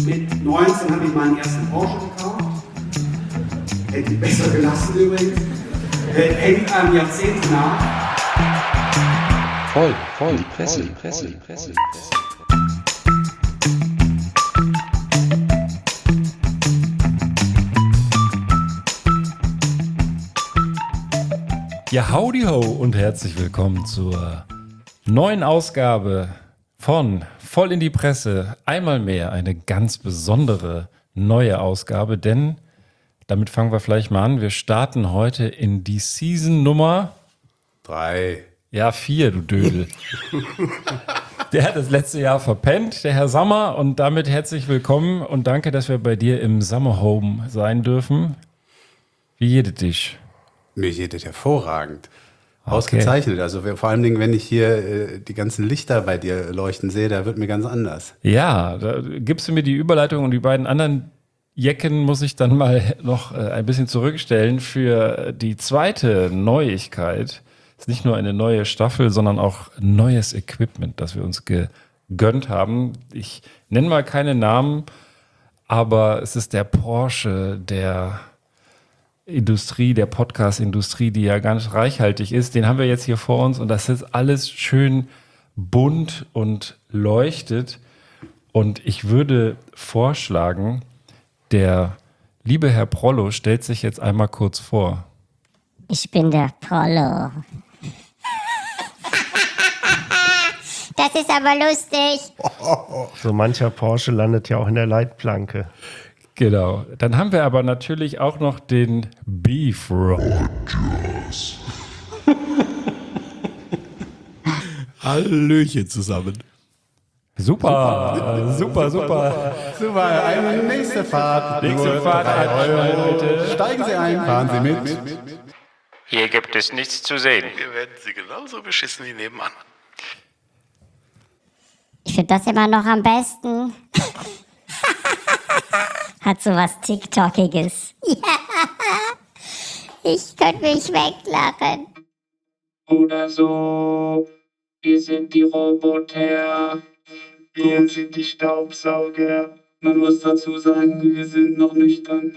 Mit 19 habe ich meinen ersten Porsche gekauft. Hätte ich besser gelassen übrigens. Hängt einem Jahrzehnt nach. Voll, die Presse. Ja, howdy ho und herzlich willkommen zur neuen Ausgabe von Voll in die Presse. Einmal mehr eine ganz besondere neue Ausgabe, denn damit fangen wir vielleicht mal an. Wir starten heute in die Season Nummer 3. Ja, 4, du Dödel. Der hat das letzte Jahr verpennt, der Herr Sammer. Und damit herzlich willkommen und danke, dass wir bei dir im Summer Home sein dürfen. Wie jedet dich? Mir geht es hervorragend. Ausgezeichnet. Also vor allen Dingen, wenn ich hier die ganzen Lichter bei dir leuchten sehe, da wird mir ganz anders. Ja, da gibst du mir die Überleitung und die beiden anderen Jecken muss ich dann mal noch ein bisschen zurückstellen für die zweite Neuigkeit. Es ist nicht nur eine neue Staffel, sondern auch neues Equipment, das wir uns gegönnt haben. Ich nenne mal keine Namen, aber es ist der Porsche der Industrie, der Podcast-Industrie, die ja ganz reichhaltig ist. Den haben wir jetzt hier vor uns und das ist alles schön bunt und leuchtet. Und ich würde vorschlagen, der liebe Herr Prollo stellt sich jetzt einmal kurz vor. Ich bin der Prollo. Das ist aber lustig. So mancher Porsche landet ja auch in der Leitplanke. Genau. Dann haben wir aber natürlich auch noch den Beef Rogers. Hallöchen zusammen. Super. Super, eine nächste Fahrt. Nächste Fahrt, einmal bitte. Steigen Sie ein, fahren Sie mit. Hier gibt es nichts zu sehen. Wir werden Sie genauso beschissen wie nebenan. Ich finde das immer noch am besten. Hat so was TikTokiges. Ja. Ich könnte mich weglachen. Oder so, wir sind die Roboter, wir sind die Staubsauger. Man muss dazu sagen, wir sind noch nüchtern.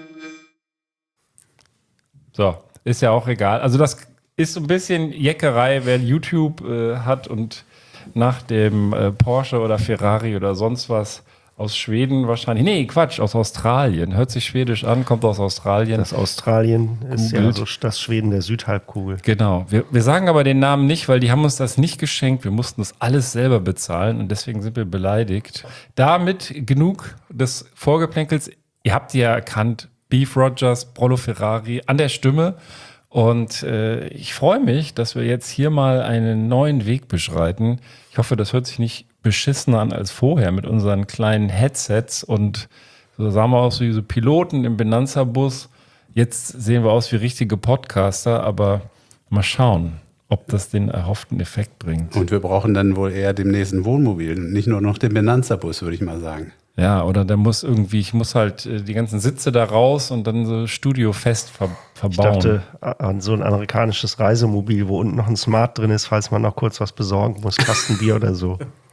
So, ist ja auch egal. Also das ist so ein bisschen Jeckerei, wer YouTube hat und nach dem Porsche oder Ferrari oder sonst was aus Schweden wahrscheinlich. Nee, Quatsch, aus Australien. Hört sich schwedisch an, kommt aus Australien. Das Australien ist ja so das Schweden der Südhalbkugel. Genau. Wir sagen aber den Namen nicht, weil die haben uns das nicht geschenkt. Wir mussten das alles selber bezahlen und deswegen sind wir beleidigt. Damit genug des Vorgeplänkels. Ihr habt die ja erkannt. Beef Rogers, Prollo Ferrari an der Stimme. Und ich freue mich, dass wir jetzt hier mal einen neuen Weg beschreiten. Ich hoffe, das hört sich nicht beschissener an als vorher mit unseren kleinen Headsets und so sahen wir aus wie so Piloten im Benanza-Bus. Jetzt sehen wir aus wie richtige Podcaster, aber mal schauen, ob das den erhofften Effekt bringt. Und wir brauchen dann wohl eher demnächst ein Wohnmobil, nicht nur noch den Benanza-Bus, würde ich mal sagen. Ja, oder da muss irgendwie, ich muss halt die ganzen Sitze da raus und dann so studiofest verbauen. Ich dachte an so ein amerikanisches Reisemobil, wo unten noch ein Smart drin ist, falls man noch kurz was besorgen muss, Kastenbier oder so.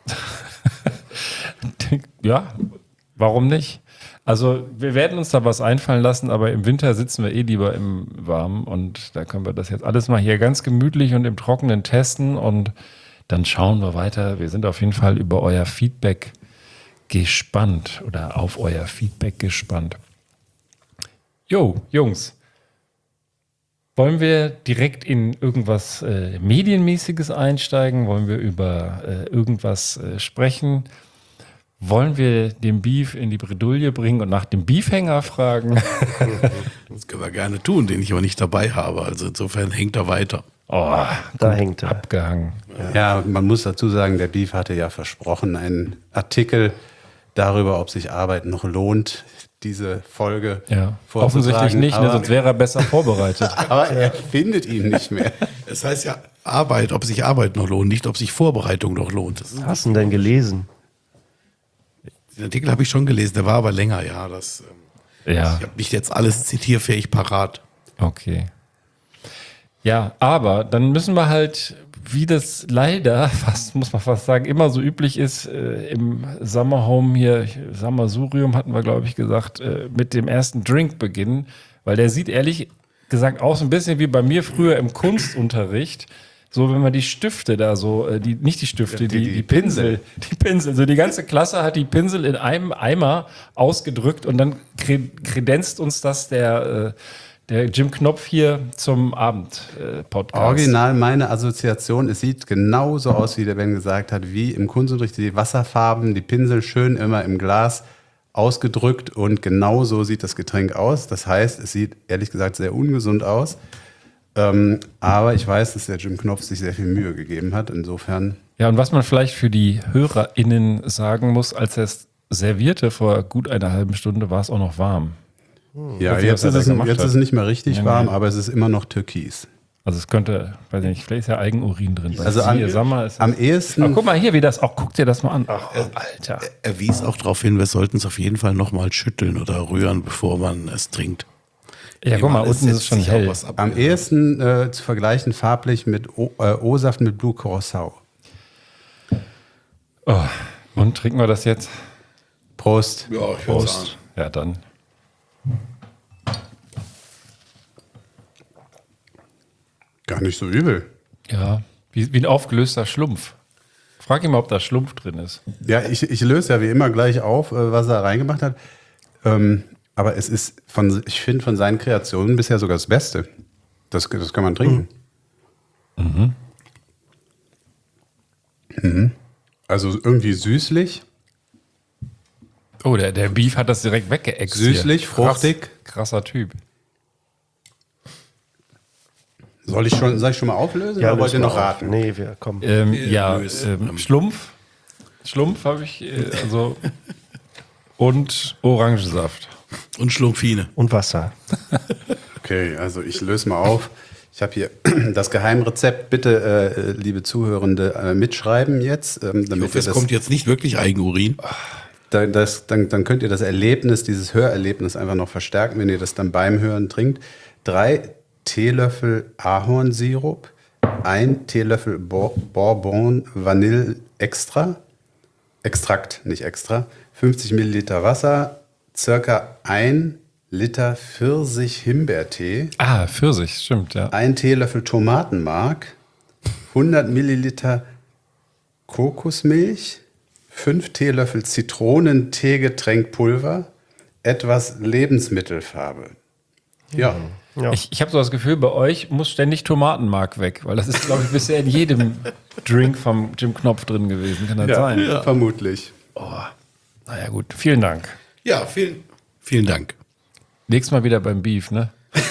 Ja, warum nicht? Also wir werden uns da was einfallen lassen, aber im Winter sitzen wir lieber im Warmen und da können wir das jetzt alles mal hier ganz gemütlich und im Trockenen testen und dann schauen wir weiter. Wir sind auf jeden Fall über euer Feedback gespannt oder auf euer Feedback gespannt. Jo, Jungs, wollen wir direkt in irgendwas Medienmäßiges einsteigen? Wollen wir über irgendwas sprechen? Wollen wir den Beef in die Bredouille bringen und nach dem Beefhänger fragen? Das können wir gerne tun, den ich aber nicht dabei habe. Also insofern hängt er weiter. Oh, Da hängt er. abgehangen. Ja, man muss dazu sagen, der Beef hatte ja versprochen, einen Artikel darüber, ob sich Arbeit noch lohnt, diese Folge Ja, vorzutragen. offensichtlich nicht, ne? Aber- Sonst wäre er besser vorbereitet. Aber er findet ihn nicht mehr. Es heißt ja Arbeit, ob sich Arbeit noch lohnt, nicht ob sich Vorbereitung noch lohnt. Das ist, Was hast du denn gelesen? den Artikel habe ich schon gelesen, der war aber länger, ja. Ja, Ich habe nicht jetzt alles zitierfähig parat. okay. Ja, aber dann müssen wir halt wie das leider fast, muss man fast sagen, immer so üblich ist, im Summerhome hier, Summersurium hatten wir, glaube ich, gesagt, mit dem ersten Drink beginnen, weil der sieht ehrlich gesagt aus ein bisschen wie bei mir früher im Kunstunterricht. So, wenn man die Stifte da so, nicht die Stifte, die Pinsel. Die Pinsel. So, die ganze Klasse hat die Pinsel in einem Eimer ausgedrückt und dann kredenzt uns das der Jim Knopf hier zum Abend-Podcast. Original meine Assoziation, es sieht genauso aus, wie der Ben gesagt hat, wie im Kunstunterricht, die Wasserfarben, die Pinsel schön immer im Glas ausgedrückt und genauso sieht das Getränk aus. Das heißt, es sieht ehrlich gesagt sehr ungesund aus. Aber ich weiß, dass der Jim Knopf sich sehr viel Mühe gegeben hat. Insofern. Ja, und was man vielleicht für die HörerInnen sagen muss, als er es servierte vor gut einer halben Stunde, war es auch noch warm. Ja, Weiß nicht, jetzt was er ist da es gemacht hat. nicht mehr richtig Nee, warm, nee. aber es ist immer noch türkis. Also es könnte, weiß ich nicht, vielleicht ist ja Eigenurin drin. Also am ehesten. Aber guck mal hier, wie das auch, guck dir das mal an. Ach, Alter. Er wies auch darauf hin, wir sollten es auf jeden Fall nochmal schütteln oder rühren, bevor man es trinkt. Ja, guck mal, unten ist es schon hell. Am ehesten zu vergleichen farblich mit O-Saft mit Blue Curacao. Oh, und trinken wir das jetzt? Prost. Ja, ich würde sagen. Ja, dann. Gar nicht so übel. Ja, wie ein aufgelöster Schlumpf. Frag ihn mal, ob da Schlumpf drin ist. Ja, ich löse ja wie immer gleich auf, was er reingemacht hat. Aber es ist, ich finde, von seinen Kreationen bisher sogar das Beste. Das kann man trinken. Mhm. Also irgendwie süßlich. Oh, der Beef hat das direkt weggeext. Süßlich, hier. fruchtig. Krasser Typ. Soll ich schon mal auflösen oder wollt ihr noch raten? Nee, wir kommen. Schlumpf. Schlumpf habe ich, und Orangensaft. Und Schlumpfine. Und Wasser. Okay, also ich löse mal auf. Ich habe hier das Geheimrezept. Bitte, liebe Zuhörende, mitschreiben jetzt. Ich hoffe, es kommt jetzt nicht wirklich Eigenurin. Dann könnt ihr das Erlebnis, dieses Hörerlebnis einfach noch verstärken, wenn ihr das dann beim Hören trinkt. 3 Teelöffel Ahornsirup, 1 Teelöffel Bourbon Vanille Extrakt, nicht extra, 50 Milliliter Wasser, circa 1 Liter Pfirsich-Himbeertee, Ah, Pfirsich, stimmt, ja. 1 Teelöffel Tomatenmark, 100 Milliliter Kokosmilch, 5 Teelöffel Zitronenteegetränkpulver, etwas Lebensmittelfarbe. Ja. Ja. Ich habe so das Gefühl, bei euch muss ständig Tomatenmark weg, weil das ist, glaube ich, bisher in jedem Drink vom Jim Knopf drin gewesen. Kann das sein? Ja, vermutlich. Naja, gut. Vielen Dank. Ja, vielen Dank. Nächstes Mal wieder beim Beef, ne?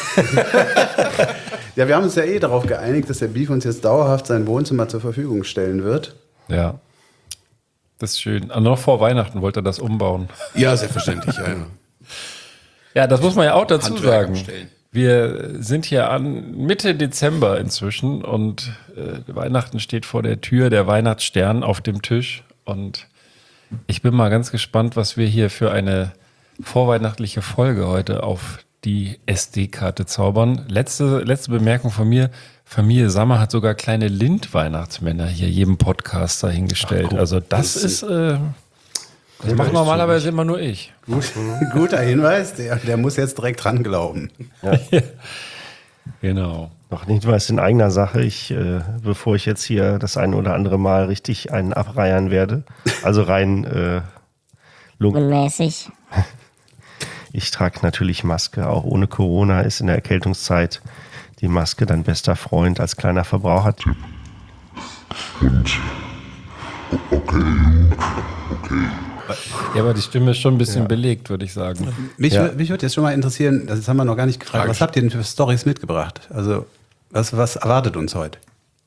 Ja, wir haben uns ja darauf geeinigt, dass der Beef uns jetzt dauerhaft sein Wohnzimmer zur Verfügung stellen wird. Ja. Das ist schön. Aber noch vor Weihnachten wollte er das umbauen. Ja, selbstverständlich. Ja. Ja, das muss man ja auch dazu Handwerker sagen. bestellen. Wir sind hier an Mitte Dezember inzwischen und Weihnachten steht vor der Tür, der Weihnachtsstern auf dem Tisch. Und ich bin mal ganz gespannt, was wir hier für eine vorweihnachtliche Folge heute auf die SD-Karte zaubern. Letzte Bemerkung von mir. Familie Sammer hat sogar kleine Lind-Weihnachtsmänner hier jedem Podcaster hingestellt. Also das ist... das macht normalerweise immer nur ich. Guter Hinweis, der muss jetzt direkt dran glauben. Genau. Noch nicht mal in eigener Sache. Bevor ich jetzt hier das ein oder andere Mal richtig einen abreiern werde, also rein Unmäßig. ich trage natürlich Maske, auch ohne Corona ist in der Erkältungszeit die Maske dein bester Freund als kleiner Verbrauchertipp. Ja, aber die Stimme ist schon ein bisschen belegt, würde ich sagen. Mich würde jetzt schon mal interessieren, das haben wir noch gar nicht gefragt, was habt ihr denn für Storys mitgebracht? Also was erwartet uns heute?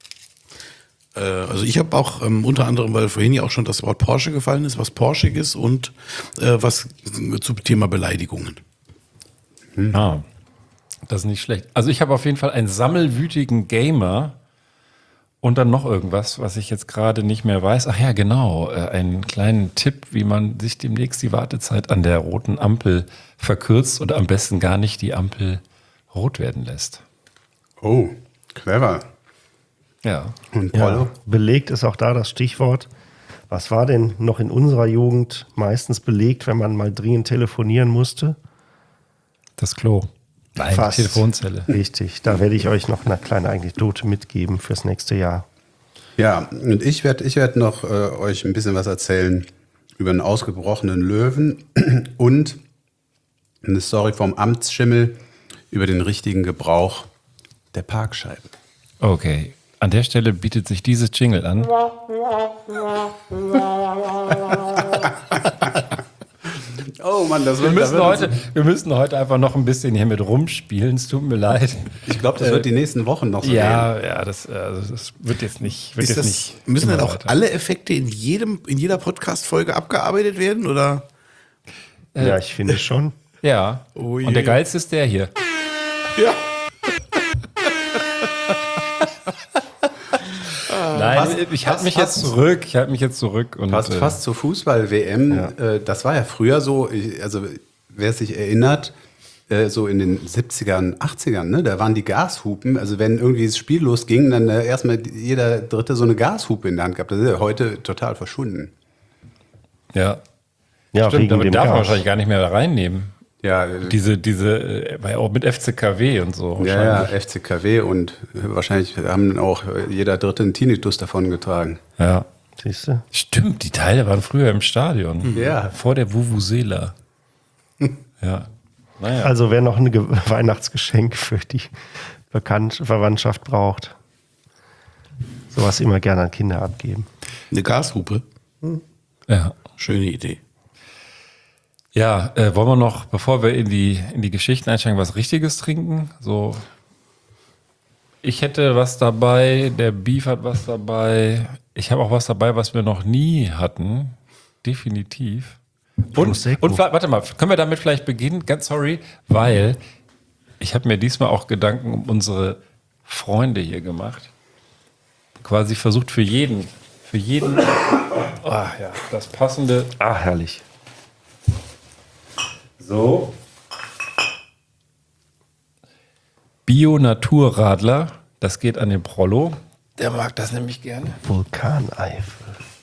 Also ich habe auch unter anderem, weil vorhin ja auch schon das Wort Porsche gefallen ist, was Porschiges und was zum Thema Beleidigungen. Ah, das ist nicht schlecht. Also ich habe auf jeden Fall einen sammelwütigen Gamer und dann noch irgendwas, was ich jetzt gerade nicht mehr weiß. Ach ja, genau, einen kleinen Tipp, wie man sich demnächst die Wartezeit an der roten Ampel verkürzt oder am besten gar nicht die Ampel rot werden lässt. Oh, clever. Ja. Und Prollo? Ja, belegt ist auch da das Stichwort. Was war denn noch in unserer Jugend meistens belegt, wenn man mal dringend telefonieren musste? Das Klo. Nein, die Telefonzelle. Richtig, da werde ich euch noch eine kleine Anekdote mitgeben fürs nächste Jahr. Ja, und ich werd noch euch ein bisschen was erzählen über einen ausgebrochenen Löwen und eine Story vom Amtsschimmel über den richtigen Gebrauch der Parkscheibe. Okay, an der Stelle bietet sich dieses Jingle an. Oh Mann, das Wir müssen heute einfach noch ein bisschen hier mit rumspielen. Es tut mir leid. Ich glaube, das wird die nächsten Wochen noch so gehen. Ja, das wird jetzt nicht. Müssen dann auch weiter. alle Effekte in jeder Podcast-Folge abgearbeitet werden? Oder? Ja, ich finde schon. Ja. Oh je. Und der geilste ist der hier. Ja. Nein, ich halte mich jetzt zurück. Und, Passt fast zur Fußball-WM. Das war ja früher so, also wer sich erinnert, so in den 70ern, 80ern, ne, da waren die Gashupen, also wenn irgendwie das Spiel losging, dann erstmal jeder Dritte so eine Gashupe in der Hand gehabt. Das ist ja heute total verschwunden. Ja. Ja, Stimmt, wegen damit dem darf man Gas. wahrscheinlich gar nicht mehr da reinnehmen. Ja, War ja auch mit FCKW und so. ja, FCKW und wahrscheinlich haben auch jeder Dritte einen Tinnitus davon getragen. Ja. Siehst du? Stimmt, die Teile waren früher im Stadion. Ja. Vor der Vuvuzela. Ja. Naja. Also wer noch ein Weihnachtsgeschenk für die Verwandtschaft braucht, sowas immer gerne an Kinder abgeben. Eine Gashupe. Ja. Schöne Idee. Ja, wollen wir noch, bevor wir in die Geschichten einsteigen, was Richtiges trinken? So, ich hätte was dabei, der Beef hat was dabei. Ich habe auch was dabei, was wir noch nie hatten. Definitiv. Und warte mal, können wir damit vielleicht beginnen? Ganz sorry, weil ich habe mir diesmal auch Gedanken um unsere Freunde hier gemacht. Quasi versucht für jeden das passende. Ah, herrlich. So. Bio-Naturradler, das geht an den Prollo. Der mag das nämlich gerne. Vulkaneifel.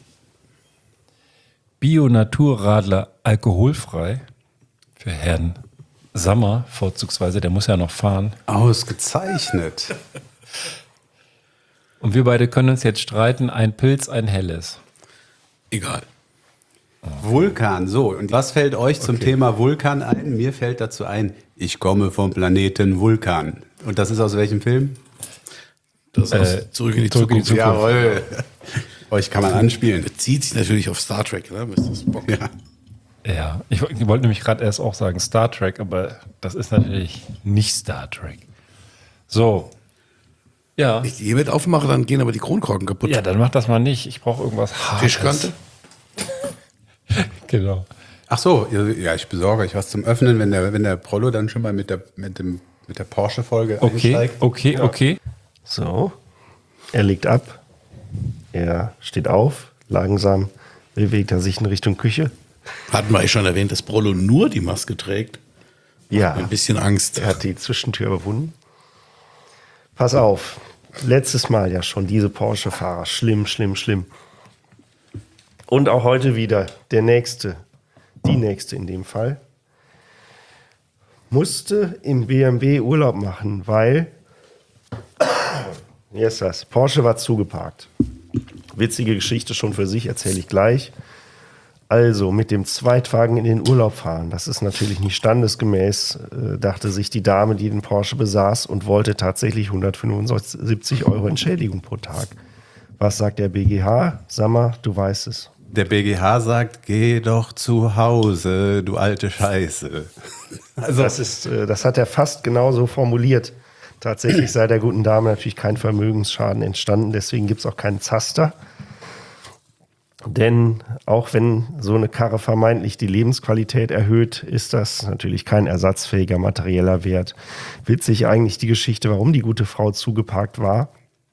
Bio-Naturradler alkoholfrei für Herrn Sammer vorzugsweise, der muss ja noch fahren. Ausgezeichnet. Und wir beide können uns jetzt streiten, ein Pilz, ein helles. Egal. Vulkan, so. Und was fällt euch zum Thema Vulkan ein? Mir fällt dazu ein, ich komme vom Planeten Vulkan. Und das ist aus welchem Film? Das ist Zurück in die Zukunft. Jawohl. Euch kann man anspielen. Bezieht sich natürlich auf Star Trek, ne? Mr. Spock. Ja. Ja, ich wollte nämlich gerade erst auch sagen Star Trek, aber das ist natürlich nicht Star Trek. So. Ja. Wenn ich die hiermit aufmache, dann gehen aber die Kronkorken kaputt. Ja, dann mach das mal nicht. Ich brauche irgendwas Hartes. Fischkante? Genau. Ach so, ja, ich besorge euch was zum Öffnen, wenn der Prollo dann schon mal mit der Porsche-Folge einsteigt. Okay. So, er legt ab, er steht auf, langsam bewegt er sich in Richtung Küche. Hatten wir schon erwähnt, dass Prollo nur die Maske trägt. Ja, Ein bisschen Angst. er hat die Zwischentür überwunden. Pass auf, letztes Mal ja schon diese Porsche-Fahrer, schlimm. Und auch heute wieder die nächste in dem Fall, musste im BMW Urlaub machen, weil, hier ist das, Porsche war zugeparkt. Witzige Geschichte schon für sich, erzähle ich gleich. Also mit dem Zweitwagen in den Urlaub fahren, das ist natürlich nicht standesgemäß, dachte sich die Dame, die den Porsche besaß und wollte tatsächlich 175 € Entschädigung pro Tag. Was sagt der BGH? Sag mal, du weißt es. Der BGH sagt, geh doch zu Hause, du alte Scheiße. Also das hat er fast genauso formuliert. Tatsächlich sei der guten Dame natürlich kein Vermögensschaden entstanden, deswegen gibt es auch keinen Zaster. Denn auch wenn so eine Karre vermeintlich die Lebensqualität erhöht, ist das natürlich kein ersatzfähiger materieller Wert. Witzig eigentlich die Geschichte, warum die gute Frau zugeparkt war.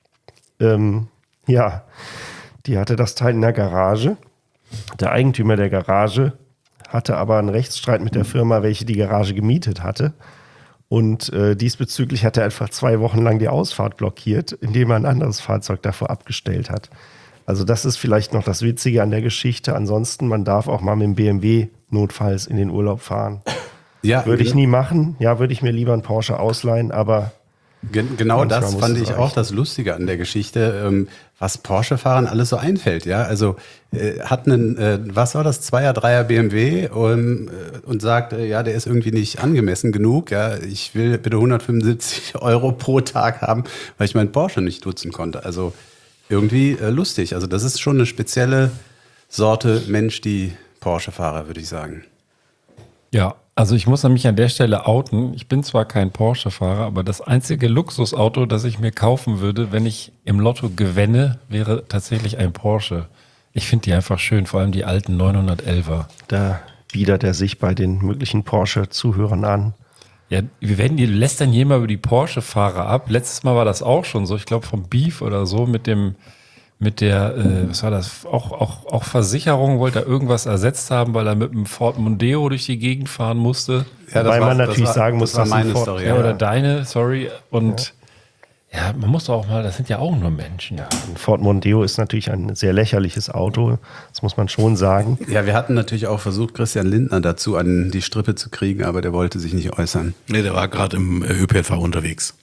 Ja, die hatte das Teil in der Garage. Der Eigentümer der Garage hatte aber einen Rechtsstreit mit der Firma, welche die Garage gemietet hatte. Und diesbezüglich hat er einfach 2 Wochen lang die Ausfahrt blockiert, indem er ein anderes Fahrzeug davor abgestellt hat. Also das ist vielleicht noch das Witzige an der Geschichte. Ansonsten, man darf auch mal mit dem BMW notfalls in den Urlaub fahren. Ja, Würde ich nie machen. Ja, würde ich mir lieber einen Porsche ausleihen, aber Genau manchmal das muss fand es ich reichen. auch das Lustige an der Geschichte, was Porsche-Fahrern alles so einfällt. Ja, also hat einen, was war das, 2er, 3er BMW und sagt, ja, der ist irgendwie nicht angemessen genug. Ja, ich will bitte 175 € pro Tag haben, weil ich meinen Porsche nicht nutzen konnte. Also irgendwie lustig. Also das ist schon eine spezielle Sorte Mensch, die Porsche-Fahrer, würde ich sagen. Ja, also ich muss mich an der Stelle outen. Ich bin zwar kein Porsche-Fahrer, aber das einzige Luxusauto, das ich mir kaufen würde, wenn ich im Lotto gewinne, wäre tatsächlich ein Porsche. Ich finde die einfach schön, vor allem die alten 911er. da bietet er sich bei den möglichen Porsche-Zuhörern an. Ja, wir lästern hier mal über die Porsche-Fahrer ab. Letztes Mal war das auch schon so, ich glaube vom Beef oder so, mit der, was war das, auch Versicherung, wollte er irgendwas ersetzt haben, weil er mit einem Ford Mondeo durch die Gegend fahren musste. Ja, Weil man natürlich sagen muss, das war dass ein meine Ford- Story. Ja, oder deine, sorry. Und ja, man muss doch auch mal, das sind ja auch nur Menschen. Ja. Ein Ford Mondeo ist natürlich ein sehr lächerliches Auto, das muss man schon sagen. Ja, wir hatten natürlich auch versucht, Christian Lindner dazu an die Strippe zu kriegen, aber der wollte sich nicht äußern. Nee, der war gerade im ÖPNV unterwegs.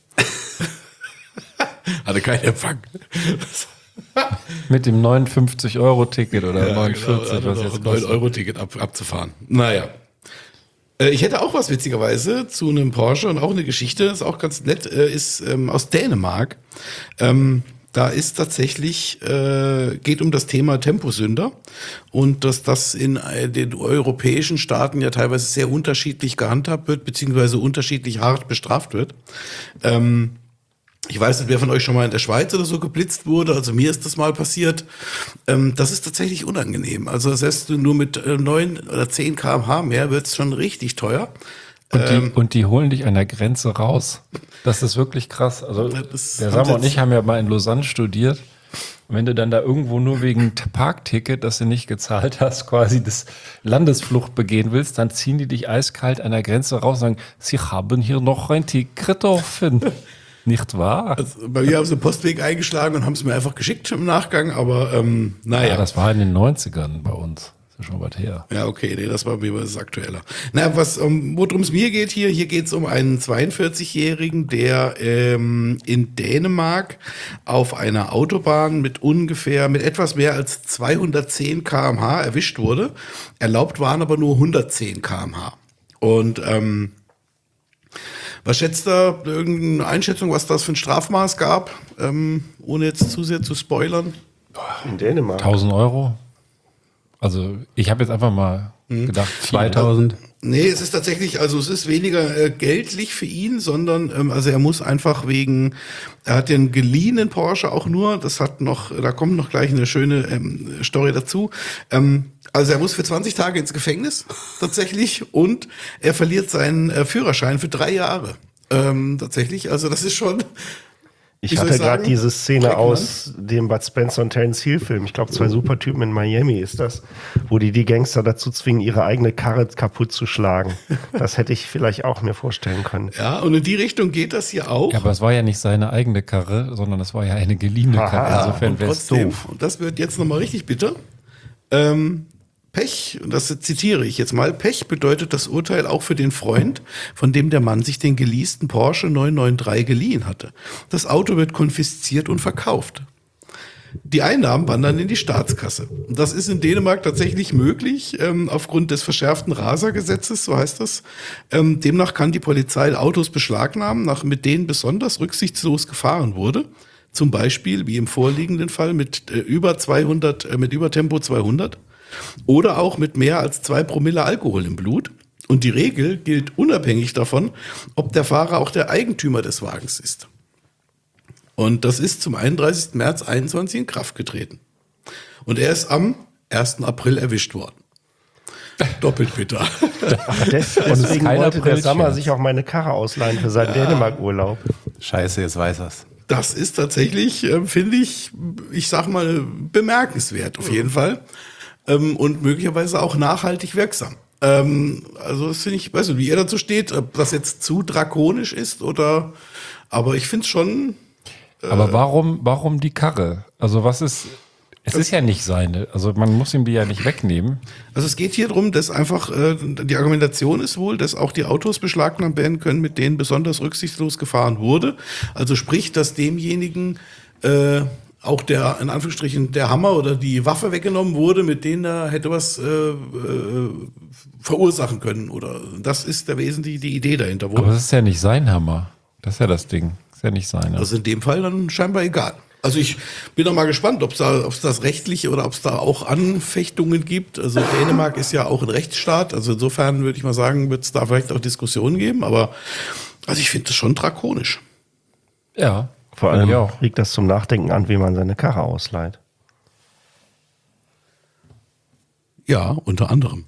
Hatte keinen Empfang. Mit dem 59-Euro-Ticket oder Ja, 49, genau, was also jetzt noch ein kostet. 9-Euro-Ticket abzufahren. Naja. Ich hätte auch was witzigerweise zu einem Porsche und auch eine Geschichte, ist auch ganz nett, ist aus Dänemark. Da ist tatsächlich, geht um das Thema Temposünder und dass das in den europäischen Staaten ja teilweise sehr unterschiedlich gehandhabt wird, beziehungsweise unterschiedlich hart bestraft wird. Ich weiß nicht, wer von euch schon mal in der Schweiz oder so geblitzt wurde. Also mir ist das mal passiert. Das ist tatsächlich unangenehm. Also selbst nur mit 9 oder 10 km/h mehr wird es schon richtig teuer. Und die holen dich an der Grenze raus. Das ist wirklich krass. Also Das der haben Samuel sie und ich haben ja mal in Lausanne studiert. Und wenn du dann da irgendwo nur wegen Parkticket, das du nicht gezahlt hast, quasi das Landesflucht begehen willst, dann ziehen die dich eiskalt an der Grenze raus und sagen, sie haben hier noch ein Ticket offen. Nicht wahr? Also bei mir haben sie den Postweg eingeschlagen und haben es mir einfach geschickt im Nachgang. Aber naja. Ja, das war in den 90ern bei uns. Das ist schon weit her. Ja, okay, nee, das war mir was aktueller. Na, worum es mir geht hier geht es um einen 42-Jährigen, der in Dänemark auf einer Autobahn mit etwas mehr als 210 km/h erwischt wurde. Erlaubt waren aber nur 110 km/h. Und was schätzt da irgendeine Einschätzung, was das für ein Strafmaß gab, ohne jetzt zu sehr zu spoilern? In Dänemark. 1000 Euro? Also ich habe jetzt einfach mal gedacht, 2000. Nee, es ist tatsächlich, also es ist weniger geldlich für ihn, sondern also er muss einfach er hat den geliehenen Porsche auch nur, da kommt noch gleich eine schöne Story dazu. Also er muss für 20 Tage ins Gefängnis tatsächlich und er verliert seinen Führerschein für 3 Jahre. Tatsächlich, also das ist schon. Ich Wie soll hatte ich gerade sagen? diese Szene Prägnant. aus dem Bud Spencer und Terence Hill Film. Ich glaube, 2 Supertypen in Miami ist das, wo die Gangster dazu zwingen, ihre eigene Karre kaputt zu schlagen. Das hätte ich vielleicht auch mir vorstellen können. Ja, und in die Richtung geht das hier auch. ja, aber es war ja nicht seine eigene Karre, sondern es war ja eine geliehene Aha. Karre. Insofern und wäre es trotzdem, doof. und das wird jetzt nochmal richtig bitter, Pech, und das zitiere ich jetzt mal, Pech bedeutet das Urteil auch für den Freund, von dem der Mann sich den geleasten Porsche 993 geliehen hatte. Das Auto wird konfisziert und verkauft. Die Einnahmen wandern in die Staatskasse. Und das ist in Dänemark tatsächlich möglich, aufgrund des verschärften Rasergesetzes, so heißt das. Demnach kann die Polizei Autos beschlagnahmen, mit denen besonders rücksichtslos gefahren wurde. Zum Beispiel, wie im vorliegenden Fall, mit über Tempo 200 oder auch mit mehr als 2 Promille Alkohol im Blut. Und die Regel gilt unabhängig davon, ob der Fahrer auch der Eigentümer des Wagens ist. Und das ist zum 31. März 2021 in Kraft getreten. Und er ist am 1. April erwischt worden. Doppelt bitter. Aber deswegen keiner wollte der Sammer Aprilscherz. sich auch meine Karre ausleihen für seinen Dänemark-Urlaub. Scheiße, jetzt weiß er's. Das ist tatsächlich, finde ich sag mal, bemerkenswert auf jeden Fall. Und möglicherweise auch nachhaltig wirksam. Also das finde ich, weiß nicht, wie ihr dazu steht, ob das jetzt zu drakonisch ist oder, aber ich finde es schon. Aber warum die Karre? Also es ist ja nicht seine, also man muss ihm die ja nicht wegnehmen. Also es geht hier darum, dass einfach die Argumentation ist wohl, dass auch die Autos beschlagnahmt werden können, mit denen besonders rücksichtslos gefahren wurde. Also sprich, dass demjenigen auch der, in Anführungsstrichen, der Hammer oder die Waffe weggenommen wurde, mit denen er hätte was verursachen können. Oder das ist der wesentliche die Idee dahinter wohl. Aber das ist ja nicht sein Hammer. Das ist ja das Ding. Das ist ja nicht seiner. Also in dem Fall dann scheinbar egal. Also ich bin noch mal gespannt, ob es das rechtlich oder ob es da auch Anfechtungen gibt. Also Dänemark ist ja auch ein Rechtsstaat. Also insofern würde ich mal sagen, wird es da vielleicht auch Diskussionen geben. Aber also ich finde das schon drakonisch. Ja, Vor allem ja auch. regt das zum Nachdenken an, wie man seine Karre ausleiht. Ja, unter anderem.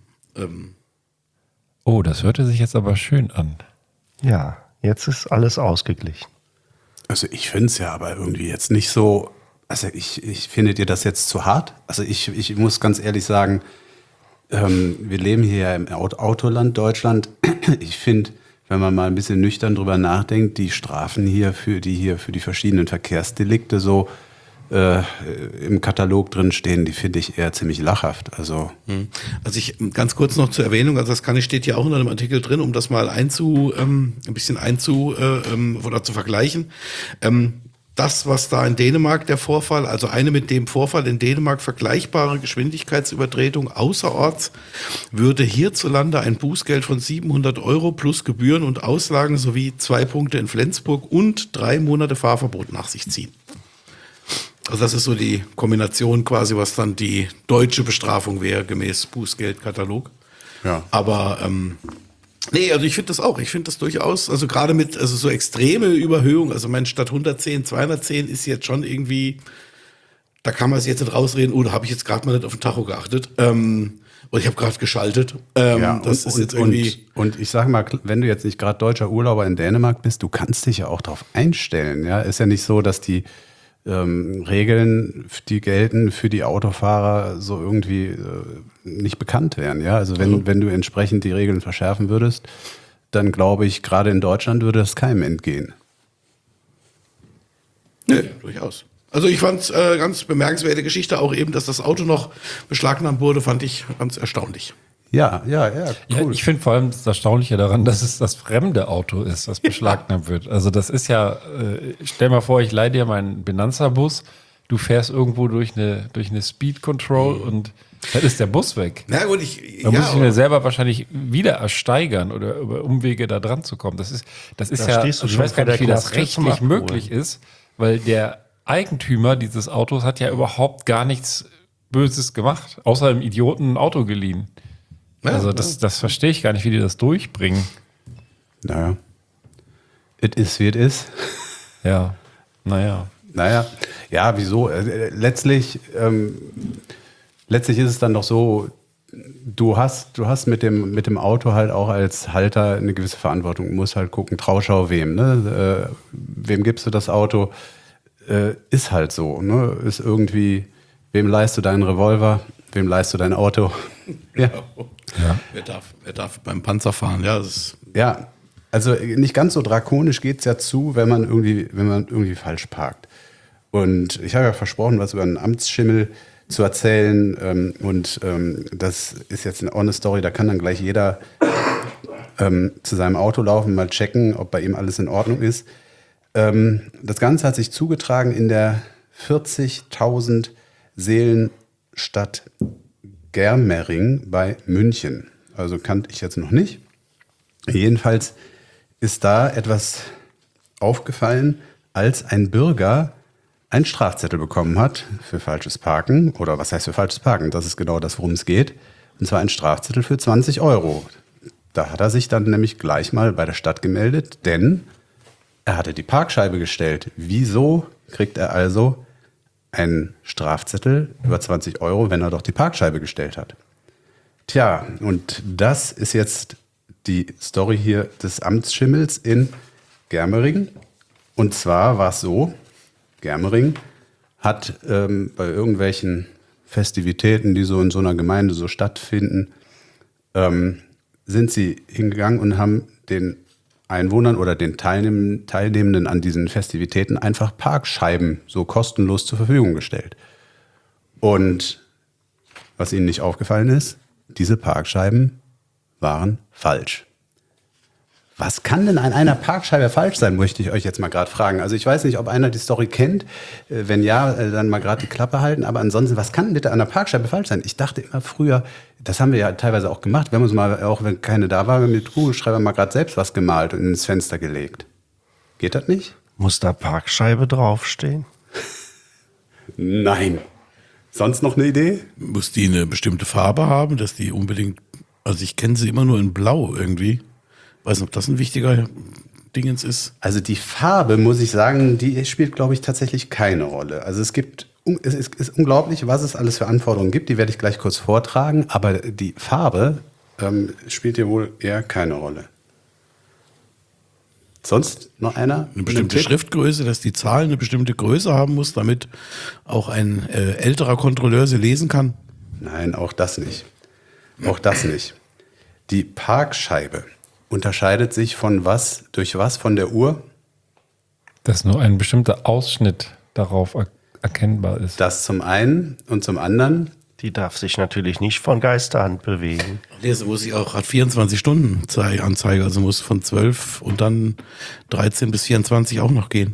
Oh, das hörte sich jetzt aber schön an. Ja, jetzt ist alles ausgeglichen. Also ich finde es ja aber irgendwie jetzt nicht so, also ich findet ihr das jetzt zu hart? Also ich muss ganz ehrlich sagen, wir leben hier ja im Autoland Deutschland. Ich finde, wenn man mal ein bisschen nüchtern drüber nachdenkt, die Strafen hier für die verschiedenen Verkehrsdelikte so im Katalog drin stehen, die finde ich eher ziemlich lachhaft. Also ich ganz kurz noch zur Erwähnung, also das steht ja auch in einem Artikel drin, um das mal ein bisschen oder zu vergleichen. Das, was da in Dänemark der Vorfall, also eine mit dem Vorfall in Dänemark vergleichbare Geschwindigkeitsübertretung außerorts, würde hierzulande ein Bußgeld von 700 € plus Gebühren und Auslagen sowie 2 Punkte in Flensburg und 3 Monate Fahrverbot nach sich ziehen. Also das ist so die Kombination quasi, was dann die deutsche Bestrafung wäre, gemäß Bußgeldkatalog. ja. Aber nee, also ich finde das auch. Ich finde das durchaus, also gerade mit so extreme Überhöhung, also statt 110, 210 ist jetzt schon irgendwie, da kann man sich jetzt nicht rausreden, da habe ich jetzt gerade mal nicht auf den Tacho geachtet. Oder ich habe gerade geschaltet. Das ist jetzt irgendwie. Und ich sage mal, wenn du jetzt nicht gerade deutscher Urlauber in Dänemark bist, du kannst dich ja auch darauf einstellen. Ja, ist ja nicht so, dass die Regeln, die gelten für die Autofahrer, so irgendwie nicht bekannt wären. Ja, also wenn du entsprechend die Regeln verschärfen würdest, dann glaube ich, gerade in Deutschland würde das keinem entgehen. Nee, durchaus. Also ich fand es ganz bemerkenswerte Geschichte, auch eben, dass das Auto noch beschlagnahmt wurde, fand ich ganz erstaunlich. Ja, Ja, cool. ich finde vor allem das Erstaunliche daran, dass es das fremde Auto ist, das beschlagnahmt wird. Also das ist ja, stell mal vor, ich leihe dir meinen Benanza-Bus, du fährst irgendwo durch eine Speed Control und dann ist der Bus weg. Na gut, Da muss ich mir selber wahrscheinlich wieder ersteigern oder über Umwege da dran zu kommen. Das ist Da ja, stehst du ich schon weiß gar vor nicht, wie der das Knastür zum rechtlich Abholen. möglich ist, weil der Eigentümer dieses Autos hat ja überhaupt gar nichts Böses gemacht, außer einem Idioten ein Auto geliehen. Ja, Also das verstehe ich gar nicht, wie die das durchbringen. Naja. It is, wie it is. Ja, naja. Naja, ja, wieso? Letztlich ist es dann doch so, du hast mit dem Auto halt auch als Halter eine gewisse Verantwortung. Du musst halt gucken, Trauschau wem, ne? Wem gibst du das Auto? Ist halt so, ne? Ist irgendwie, wem leihst du deinen Revolver? Wem leihst du dein Auto? Ja. Ja. Wer darf beim Panzer fahren? Ja, das ist Ja, also nicht ganz so drakonisch geht es ja zu, wenn man irgendwie falsch parkt. Und ich habe ja versprochen, was über einen Amtsschimmel zu erzählen. Das ist jetzt auch eine Story, da kann dann gleich jeder zu seinem Auto laufen, mal checken, ob bei ihm alles in Ordnung ist. Das Ganze hat sich zugetragen in der 40.000 Seelenstadt Germering bei München. Also kannte ich jetzt noch nicht. Jedenfalls ist da etwas aufgefallen, als ein Bürger einen Strafzettel bekommen hat für falsches Parken. Oder was heißt für falsches Parken? Das ist genau das, worum es geht. Und zwar ein Strafzettel für 20 €. Da hat er sich dann nämlich gleich mal bei der Stadt gemeldet, denn er hatte die Parkscheibe gestellt. Wieso kriegt er also einen Strafzettel über 20 €, wenn er doch die Parkscheibe gestellt hat? Tja, und das ist jetzt die Story hier des Amtsschimmels in Germering. Und zwar war es so, Germering hat bei irgendwelchen Festivitäten, die so in so einer Gemeinde so stattfinden, sind sie hingegangen und haben den Einwohnern oder den Teilnehmenden an diesen Festivitäten einfach Parkscheiben so kostenlos zur Verfügung gestellt. Und was ihnen nicht aufgefallen ist, diese Parkscheiben waren falsch. Was kann denn an einer Parkscheibe falsch sein, möchte ich euch jetzt mal gerade fragen. Also ich weiß nicht, ob einer die Story kennt. Wenn ja, dann mal gerade die Klappe halten. Aber ansonsten, was kann bitte an einer Parkscheibe falsch sein? Ich dachte immer früher, das haben wir ja teilweise auch gemacht. Wir haben uns mal, auch wenn keine da war, mit Kugelschreiber mal gerade selbst was gemalt und ins Fenster gelegt. Geht das nicht? Muss da Parkscheibe draufstehen? Nein. Sonst noch eine Idee? Muss die eine bestimmte Farbe haben, dass die unbedingt, also ich kenne sie immer nur in Blau irgendwie. Weiß nicht, ob das ein wichtiger Dingens ist. Also die Farbe, muss ich sagen, die spielt, glaube ich, tatsächlich keine Rolle. Also es ist unglaublich, was es alles für Anforderungen gibt. Die werde ich gleich kurz vortragen. Aber die Farbe spielt hier wohl eher keine Rolle. Sonst noch einer? Eine bestimmte Schriftgröße, dass die Zahl eine bestimmte Größe haben muss, damit auch ein älterer Kontrolleur sie lesen kann. Nein, auch das nicht. Auch das nicht. Die Parkscheibe unterscheidet sich durch was von der Uhr? Dass nur ein bestimmter Ausschnitt darauf erkennbar ist. Das zum einen und zum anderen. Die darf sich natürlich nicht von Geisterhand bewegen. Das muss ich auch, hat 24 Stunden Anzeige, also muss von 12 und dann 13 bis 24 auch noch gehen.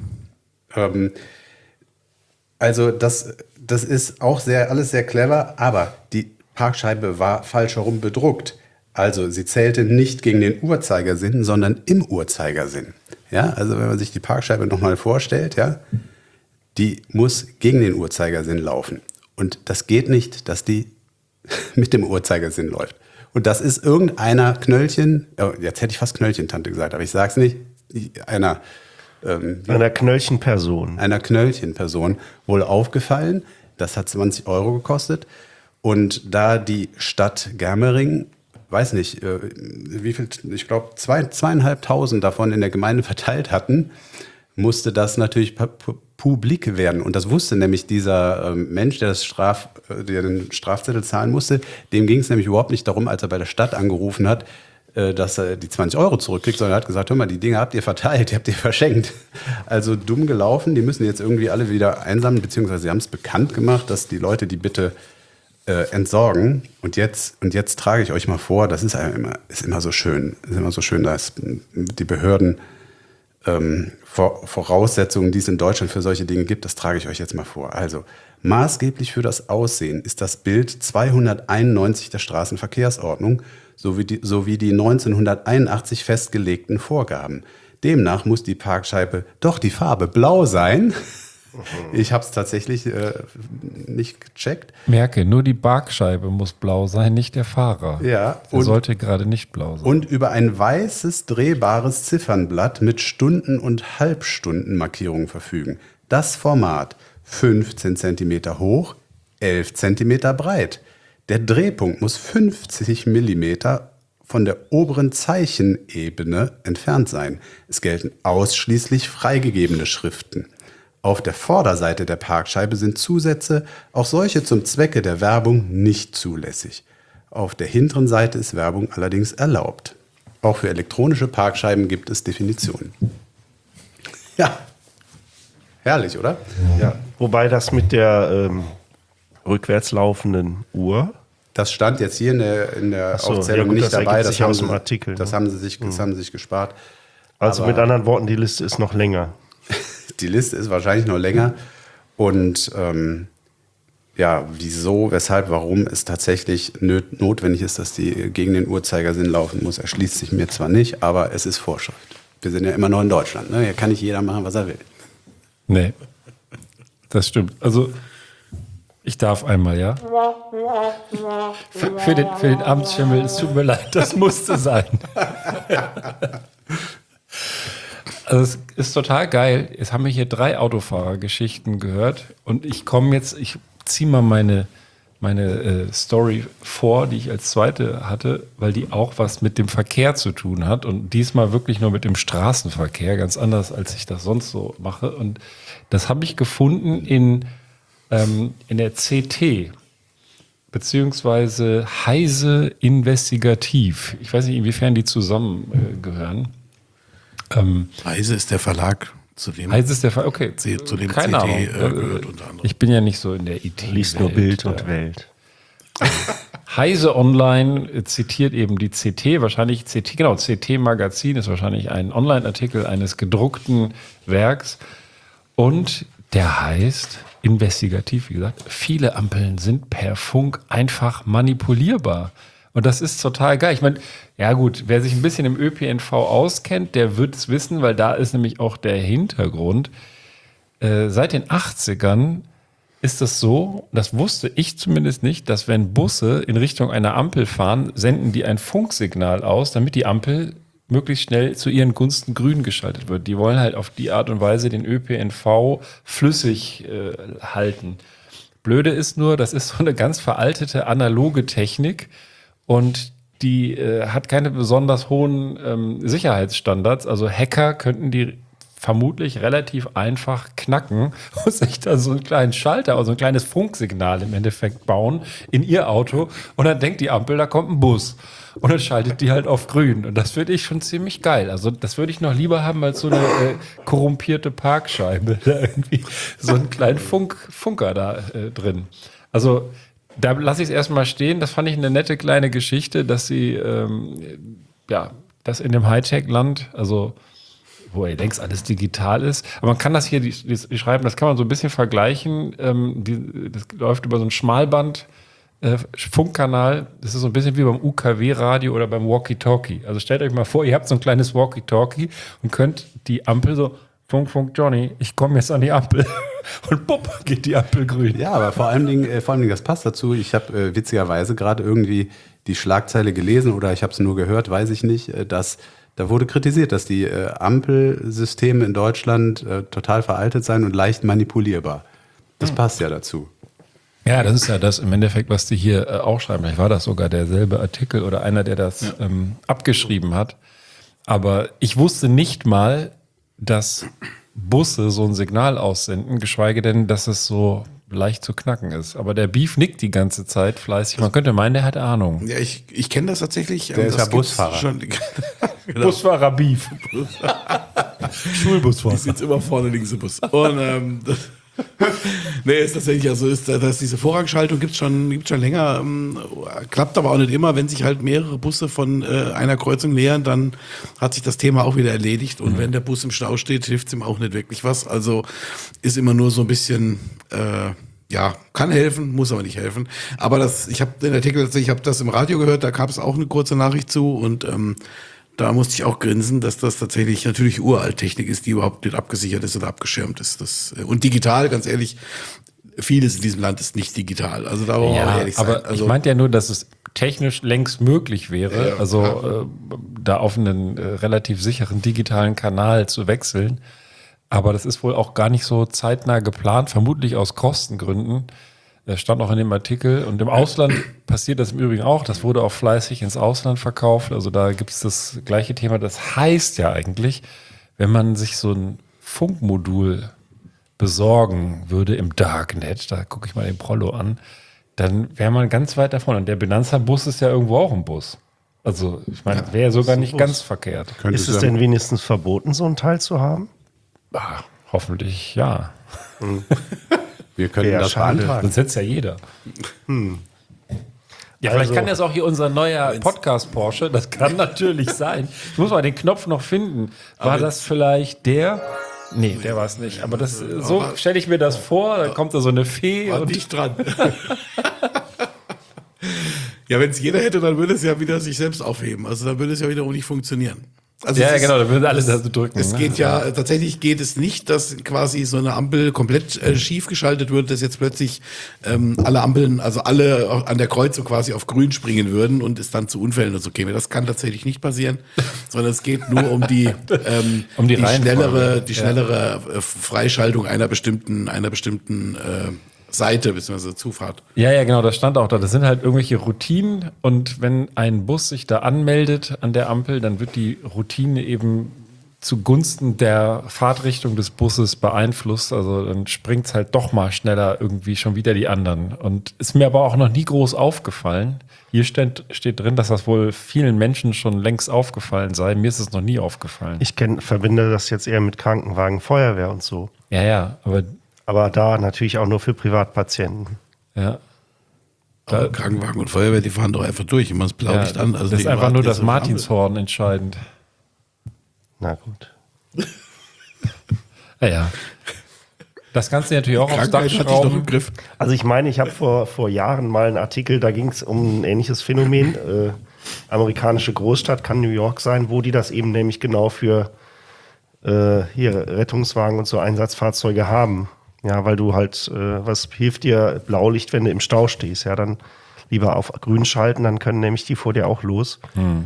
Also das ist auch alles sehr clever, aber die Parkscheibe war falsch herum bedruckt. Also sie zählte nicht gegen den Uhrzeigersinn, sondern im Uhrzeigersinn. Ja, also wenn man sich die Parkscheibe nochmal vorstellt, ja, die muss gegen den Uhrzeigersinn laufen. Und das geht nicht, dass die mit dem Uhrzeigersinn läuft. Und das ist irgendeiner Knöllchen, jetzt hätte ich fast Knöllchen-Tante gesagt, aber ich sage es nicht, einer Knöllchenperson. Einer Knöllchenperson wohl aufgefallen. Das hat 20 € gekostet. Und da die Stadt Germering, weiß nicht, wie viel, ich glaube 2.500 davon in der Gemeinde verteilt hatten, musste das natürlich publik werden. Und das wusste nämlich dieser Mensch, der den Strafzettel zahlen musste. Dem ging es nämlich überhaupt nicht darum, als er bei der Stadt angerufen hat, dass er die 20 € zurückkriegt, sondern er hat gesagt, hör mal, die Dinge habt ihr verteilt, die habt ihr verschenkt. Also dumm gelaufen, die müssen jetzt irgendwie alle wieder einsammeln, beziehungsweise sie haben es bekannt gemacht, dass die Leute die bitte entsorgen. Und jetzt trage ich euch mal vor, das ist immer so schön, dass die Behörden Voraussetzungen, die es in Deutschland für solche Dinge gibt, das trage ich euch jetzt mal vor. Also, maßgeblich für das Aussehen ist das Bild 291 der Straßenverkehrsordnung sowie die 1981 festgelegten Vorgaben. Demnach muss die Parkscheibe doch die Farbe blau sein. Ich habe es tatsächlich nicht gecheckt. Merke, nur die Parkscheibe muss blau sein, nicht der Fahrer. Ja, der sollte gerade nicht blau sein. Und über ein weißes, drehbares Ziffernblatt mit Stunden- und Halbstundenmarkierungen verfügen. Das Format 15 cm hoch, 11 cm breit. Der Drehpunkt muss 50 mm von der oberen Zeichenebene entfernt sein. Es gelten ausschließlich freigegebene Schriften. Auf der Vorderseite der Parkscheibe sind Zusätze, auch solche zum Zwecke der Werbung, nicht zulässig. Auf der hinteren Seite ist Werbung allerdings erlaubt. Auch für elektronische Parkscheiben gibt es Definitionen. Ja, herrlich, oder? Ja. Wobei das mit der rückwärts laufenden Uhr. Das stand jetzt hier in der Ach so, Aufzählung ja gut, nicht das dabei. ergibt Das sich haben aus sie, dem Artikel, das ne? haben sie sich gespart. Also Aber mit anderen Worten, die Liste ist noch länger. die Liste ist wahrscheinlich noch länger. Und ja, wieso, weshalb, warum es tatsächlich notwendig ist, dass die gegen den Uhrzeigersinn laufen muss, erschließt sich mir zwar nicht, aber es ist Vorschrift. Wir sind ja immer noch in Deutschland. Ne? Hier kann nicht jeder machen, was er will. Nee, das stimmt. Also, ich darf einmal, ja? Für den Amtsschimmel, es tut mir leid, das musste sein. Also es ist total geil. Jetzt haben wir hier 3 Autofahrergeschichten gehört und ich ziehe mal meine Story vor, die ich als zweite hatte, weil die auch was mit dem Verkehr zu tun hat und diesmal wirklich nur mit dem Straßenverkehr, ganz anders, als ich das sonst so mache. Und das habe ich gefunden in der CT, beziehungsweise Heise Investigativ. Ich weiß nicht, inwiefern die zusammengehören. Heise ist der Verlag, zu dem Heise ist der Fall, okay. zu dem Keine CT Ahnung. gehört unter anderem. Ich bin ja nicht so in der IT. Liest nur Bild und Welt. Heise Online zitiert eben die CT, wahrscheinlich CT, genau, CT Magazin ist wahrscheinlich ein Online-Artikel eines gedruckten Werks und der heißt investigativ, wie gesagt, viele Ampeln sind per Funk einfach manipulierbar. Und das ist total geil. Ich meine, ja gut, wer sich ein bisschen im ÖPNV auskennt, der wird es wissen, weil da ist nämlich auch der Hintergrund. Seit den 80ern ist es so, das wusste ich zumindest nicht, dass wenn Busse in Richtung einer Ampel fahren, senden die ein Funksignal aus, damit die Ampel möglichst schnell zu ihren Gunsten grün geschaltet wird. Die wollen halt auf die Art und Weise den ÖPNV flüssig halten. Blöde ist nur, das ist so eine ganz veraltete analoge Technik und die hat keine besonders hohen Sicherheitsstandards. Also Hacker könnten die vermutlich relativ einfach knacken und sich da so einen kleinen Schalter, also ein kleines Funksignal im Endeffekt bauen in ihr Auto und dann denkt die Ampel, da kommt ein Bus und dann schaltet die halt auf grün und das finde ich schon ziemlich geil. Also das würde ich noch lieber haben als so eine korrumpierte Parkscheibe, da irgendwie so einen kleinen Funker da drin. Also da lasse ich es erstmal stehen, das fand ich eine nette kleine Geschichte, dass sie das in dem Hightech-Land, also wo ihr denkst, alles digital ist. Aber man kann das hier, die schreiben, das kann man so ein bisschen vergleichen. Das läuft über so einen Schmalband-Funkkanal. Das ist so ein bisschen wie beim UKW-Radio oder beim Walkie-Talkie. Also stellt euch mal vor, ihr habt so ein kleines Walkie-Talkie und könnt die Ampel so, Funk, Johnny, ich komme jetzt an die Ampel. Und bupp, geht die Ampel grün. Ja, aber vor allem Dingen, das passt dazu. Ich habe witzigerweise gerade irgendwie die Schlagzeile gelesen oder ich habe es nur gehört, weiß ich nicht, dass da wurde kritisiert, dass die Ampelsysteme in Deutschland total veraltet seien und leicht manipulierbar. Das passt ja dazu. Ja, das ist ja das im Endeffekt, was die hier auch schreiben. Vielleicht war das sogar derselbe Artikel oder einer, der das abgeschrieben hat. Aber ich wusste nicht mal, dass Busse so ein Signal aussenden, geschweige denn, dass es so leicht zu knacken ist. Aber der Beef nickt die ganze Zeit fleißig. Man könnte meinen, der hat Ahnung. Ja, ich kenne das tatsächlich. Der ist ja Busfahrer. Schon, genau. Busfahrer Beef. Schulbusfahrer. Ich sitze immer vorne links im Bus. Und nee, ist tatsächlich, also dass diese Vorrangschaltung gibt's schon länger, klappt aber auch nicht immer. Wenn sich halt mehrere Busse von einer Kreuzung nähern, dann hat sich das Thema auch wieder erledigt. Und wenn der Bus im Stau steht, hilft's ihm auch nicht wirklich was. Also ist immer nur so ein bisschen, kann helfen, muss aber nicht helfen. Aber ich habe den Artikel, ich habe das im Radio gehört, da gab es auch eine kurze Nachricht zu und da musste ich auch grinsen, dass das tatsächlich natürlich Uralttechnik ist, die überhaupt nicht abgesichert ist oder abgeschirmt ist. Und digital, ganz ehrlich, vieles in diesem Land ist nicht digital. Also da wollen wir auch ehrlich sein. Aber ich meinte ja nur, dass es technisch längst möglich wäre, da auf einen relativ sicheren digitalen Kanal zu wechseln. Aber das ist wohl auch gar nicht so zeitnah geplant, vermutlich aus Kostengründen. Das stand auch in dem Artikel. Und im Ausland passiert das im Übrigen auch. Das wurde auch fleißig ins Ausland verkauft. Also da gibt es das gleiche Thema. Das heißt ja eigentlich, wenn man sich so ein Funkmodul besorgen würde im Darknet, da gucke ich mal den Prollo an, dann wäre man ganz weit davon. Und der Benanza-Bus ist ja irgendwo auch ein Bus. Also ich meine, wäre ja sogar nicht ganz verkehrt. Ist es denn wenigstens verboten, so ein Teil zu haben? Hoffentlich ja. Wir könnten Ja, das schade. beantragen. Sonst hätte es ja jeder. Ja, vielleicht kann das auch hier unser neuer Podcast Porsche. Das kann natürlich sein. Ich muss mal den Knopf noch finden. War das vielleicht der? Nee, der war es nicht. Aber das, so stelle ich mir das vor. Da kommt da so eine Fee. War Und dicht dran. Ja, wenn es jeder hätte, dann würde es ja wieder sich selbst aufheben. Also dann würde es ja wiederum nicht funktionieren. Also ja, es ist- genau, da würden alle da so drücken. Es ne? geht tatsächlich geht es nicht, dass quasi so eine Ampel komplett schief geschaltet wird, dass jetzt plötzlich alle Ampeln, also alle an der Kreuzung quasi auf grün springen würden und es dann zu Unfällen und so käme. Das kann tatsächlich nicht passieren, sondern es geht nur um die, Um die Reihenfolge. schnellere Freischaltung einer bestimmten Seite bzw. Zufahrt. Ja, genau, das stand auch da. Das sind halt irgendwelche Routinen und wenn ein Bus sich da anmeldet an der Ampel, dann wird die Routine eben zugunsten der Fahrtrichtung des Busses beeinflusst. Also dann springt es halt doch mal schneller irgendwie schon wieder die anderen. Und ist mir aber auch noch nie groß aufgefallen. Hier steht drin, dass das wohl vielen Menschen schon längst aufgefallen sei. Mir ist es noch nie aufgefallen. Ich verbinde das jetzt eher mit Krankenwagen, Feuerwehr und so. Ja, Aber da natürlich auch nur für Privatpatienten. ja. Aber Krankenwagen und Feuerwehr, die fahren doch einfach durch, immer das Blaulicht an. Also das ist die einfach nur warten das jetzt auf Martinshorn entscheidend. Na gut. Ja. Das kannst du natürlich auch aufs Dach Krankheit hatte ich doch schrauben. im Griff. Also ich meine, ich habe vor Jahren mal einen Artikel, da ging es um ein ähnliches Phänomen. Amerikanische Großstadt kann New York sein, wo die das eben nämlich genau für hier Rettungswagen und so Einsatzfahrzeuge haben. Ja, weil du halt, was hilft dir Blaulicht, wenn du im Stau stehst? Ja, dann lieber auf grün schalten, dann können nämlich die vor dir auch los.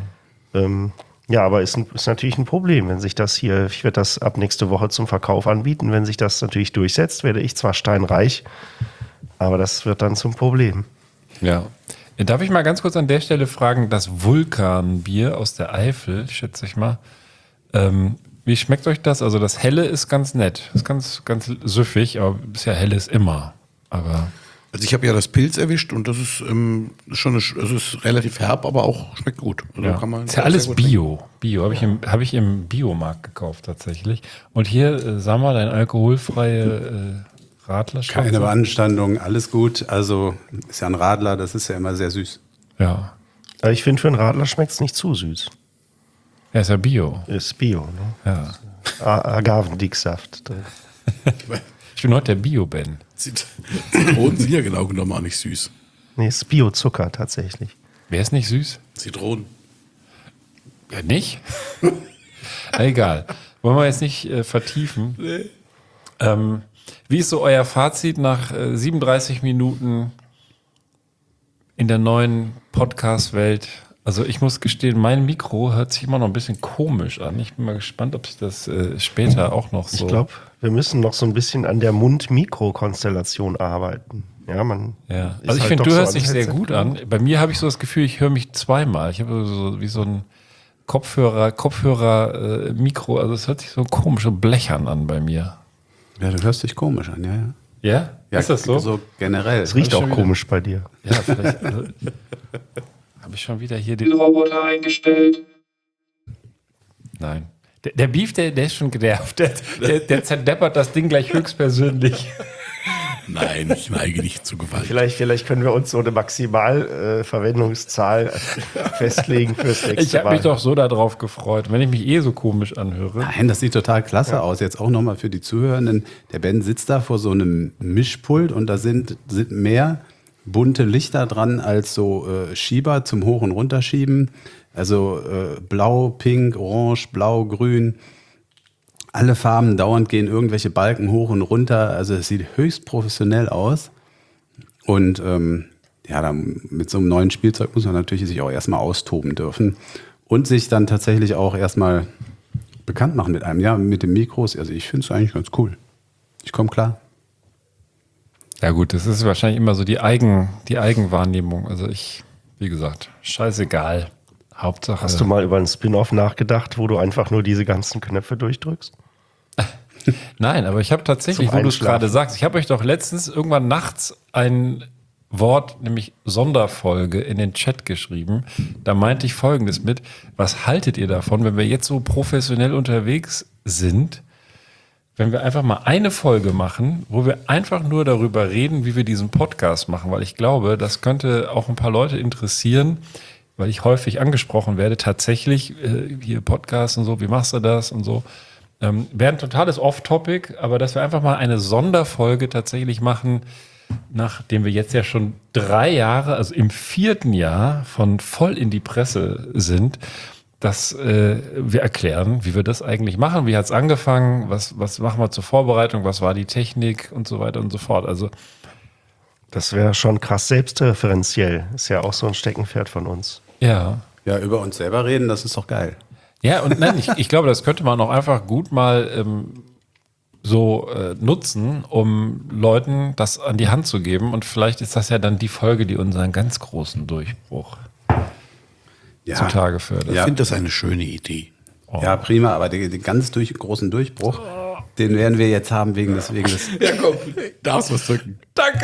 Ja, aber ist natürlich ein Problem, wenn sich das hier, ich werde das ab nächste Woche zum Verkauf anbieten, wenn sich das natürlich durchsetzt, werde ich zwar steinreich, aber das wird dann zum Problem. Ja. Darf ich mal ganz kurz an der Stelle fragen, das Vulkanbier aus der Eifel, schätze ich mal, wie schmeckt euch das? Also das Helle ist ganz nett, ist ganz süffig, aber bisher Helle ist immer. Aber Also ich habe ja das Pilz erwischt und das ist schon also ist relativ herb, aber auch schmeckt gut. Also ja. kann man Ist ja alles Bio. Bio habe ich im Biomarkt gekauft tatsächlich. Und hier, sag mal, dein alkoholfreie Radler. Keine Beanstandung, alles gut. Also ist ja ein Radler, das ist ja immer sehr süß. Ja. Aber ich finde, für einen Radler schmeckt es nicht zu süß. Ja, ist ja Bio. Ist Bio, ne? Ja. Agavendicksaft drin. Ich bin heute der Bio-Ben. Zitronen sind ja genau genommen auch nicht süß. Nee, ist Biozucker tatsächlich. Wer ist nicht süß? Zitronen. Ja, nicht? Egal. Wollen wir jetzt nicht vertiefen. Nee. Wie ist so euer Fazit nach 37 Minuten in der neuen Podcast-Welt? Also ich muss gestehen, mein Mikro hört sich immer noch ein bisschen komisch an. Ich bin mal gespannt, ob sich das später auch noch so... Ich glaube, wir müssen noch so ein bisschen an der Mund-Mikro-Konstellation arbeiten. Ja, Ja. ist Also ich halt finde, doch du so hörst an dich sehr Headset gut an. Bei mir habe ich so das Gefühl, ich höre mich zweimal. Ich habe so wie so ein Kopfhörer-Mikro. Also es hört sich so komisch und blechern an bei mir. Ja, du hörst dich komisch an, ja. Ja? Ja, Ist das so? So generell. Es riecht Hab ich auch schon komisch bei dir. Ja, vielleicht. Also, habe ich schon wieder hier Den den... Roboter eingestellt. Nein. Der Beef, der ist schon genervt. Der zerdeppert das Ding gleich höchstpersönlich. Nein, ich neige nicht zu Gewalt. Vielleicht können wir uns so eine Maximalverwendungszahl festlegen fürs nächste Ich habe Mal. mich doch so darauf gefreut, wenn ich mich so komisch anhöre. Nein, das sieht total klasse aus. Jetzt auch nochmal für die Zuhörenden. Der Ben sitzt da vor so einem Mischpult und da sind mehr bunte Lichter dran als so Schieber zum Hoch- und Runterschieben. Also blau, pink, orange, blau, grün. Alle Farben, dauernd gehen irgendwelche Balken hoch und runter. Also es sieht höchst professionell aus. Und ja, dann mit so einem neuen Spielzeug muss man natürlich sich auch erstmal austoben dürfen. Und sich dann tatsächlich auch erstmal bekannt machen mit einem. Ja, mit den Mikros. Also ich finde es eigentlich ganz cool. Ich komme klar. Ja gut, das ist wahrscheinlich immer so die Eigenwahrnehmung. Also wie gesagt, scheißegal. Hauptsache... Hast du mal über einen Spin-off nachgedacht, wo du einfach nur diese ganzen Knöpfe durchdrückst? Nein, aber ich habe tatsächlich, Zum wo du es Einschlafen. gerade sagst, ich habe euch doch letztens irgendwann nachts ein Wort, nämlich Sonderfolge, in den Chat geschrieben. Da meinte ich Folgendes mit: Was haltet ihr davon, wenn wir jetzt so professionell unterwegs sind, wenn wir einfach mal eine Folge machen, wo wir einfach nur darüber reden, wie wir diesen Podcast machen? Weil ich glaube, das könnte auch ein paar Leute interessieren, weil ich häufig angesprochen werde, tatsächlich hier Podcasts und so, wie machst du das und so. Wäre ein totales Off-Topic, aber dass wir einfach mal eine Sonderfolge tatsächlich machen, nachdem wir jetzt ja schon 3 Jahre, also im 4. Jahr von voll in die Presse sind, dass wir erklären, wie wir das eigentlich machen, wie hat es angefangen, was machen wir zur Vorbereitung, was war die Technik und so weiter und so fort. Also Das wäre schon krass selbstreferenziell. Ist ja auch so ein Steckenpferd von uns. ja. Ja, über uns selber reden, das ist doch geil. Ja, und nein, ich glaube, das könnte man auch einfach gut mal nutzen, um Leuten das an die Hand zu geben. Und vielleicht ist das ja dann die Folge, die unseren ganz großen Durchbruch Ja. zutage fördert. Ich Ja. finde das eine schöne Idee. Ja, prima, aber den ganz großen Durchbruch, den werden wir jetzt haben wegen des Ja, komm, darfst was drücken. Danke.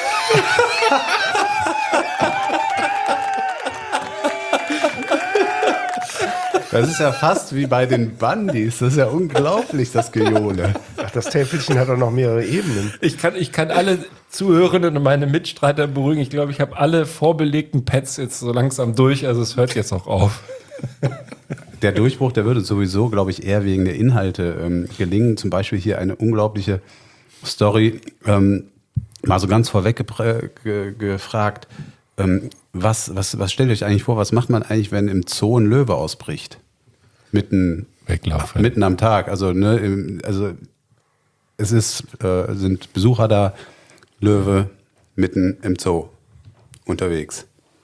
Das ist ja fast wie bei den Bandys. Das ist ja unglaublich, das Gejohle. Ach, das Täfelchen hat doch noch mehrere Ebenen. Ich kann alle Zuhörenden und meine Mitstreiter beruhigen. Ich glaube, ich habe alle vorbelegten Pads jetzt so langsam durch. Also es hört jetzt auch auf. Der Durchbruch, der würde sowieso, glaube ich, eher wegen der Inhalte gelingen. Zum Beispiel hier eine unglaubliche Story. Mal so ganz vorweg gefragt. Was stellt ihr euch eigentlich vor, was macht man eigentlich, wenn im Zoo ein Löwe ausbricht? Weglaufen. Mitten am Tag. Also, es sind Besucher da, Löwe mitten im Zoo unterwegs.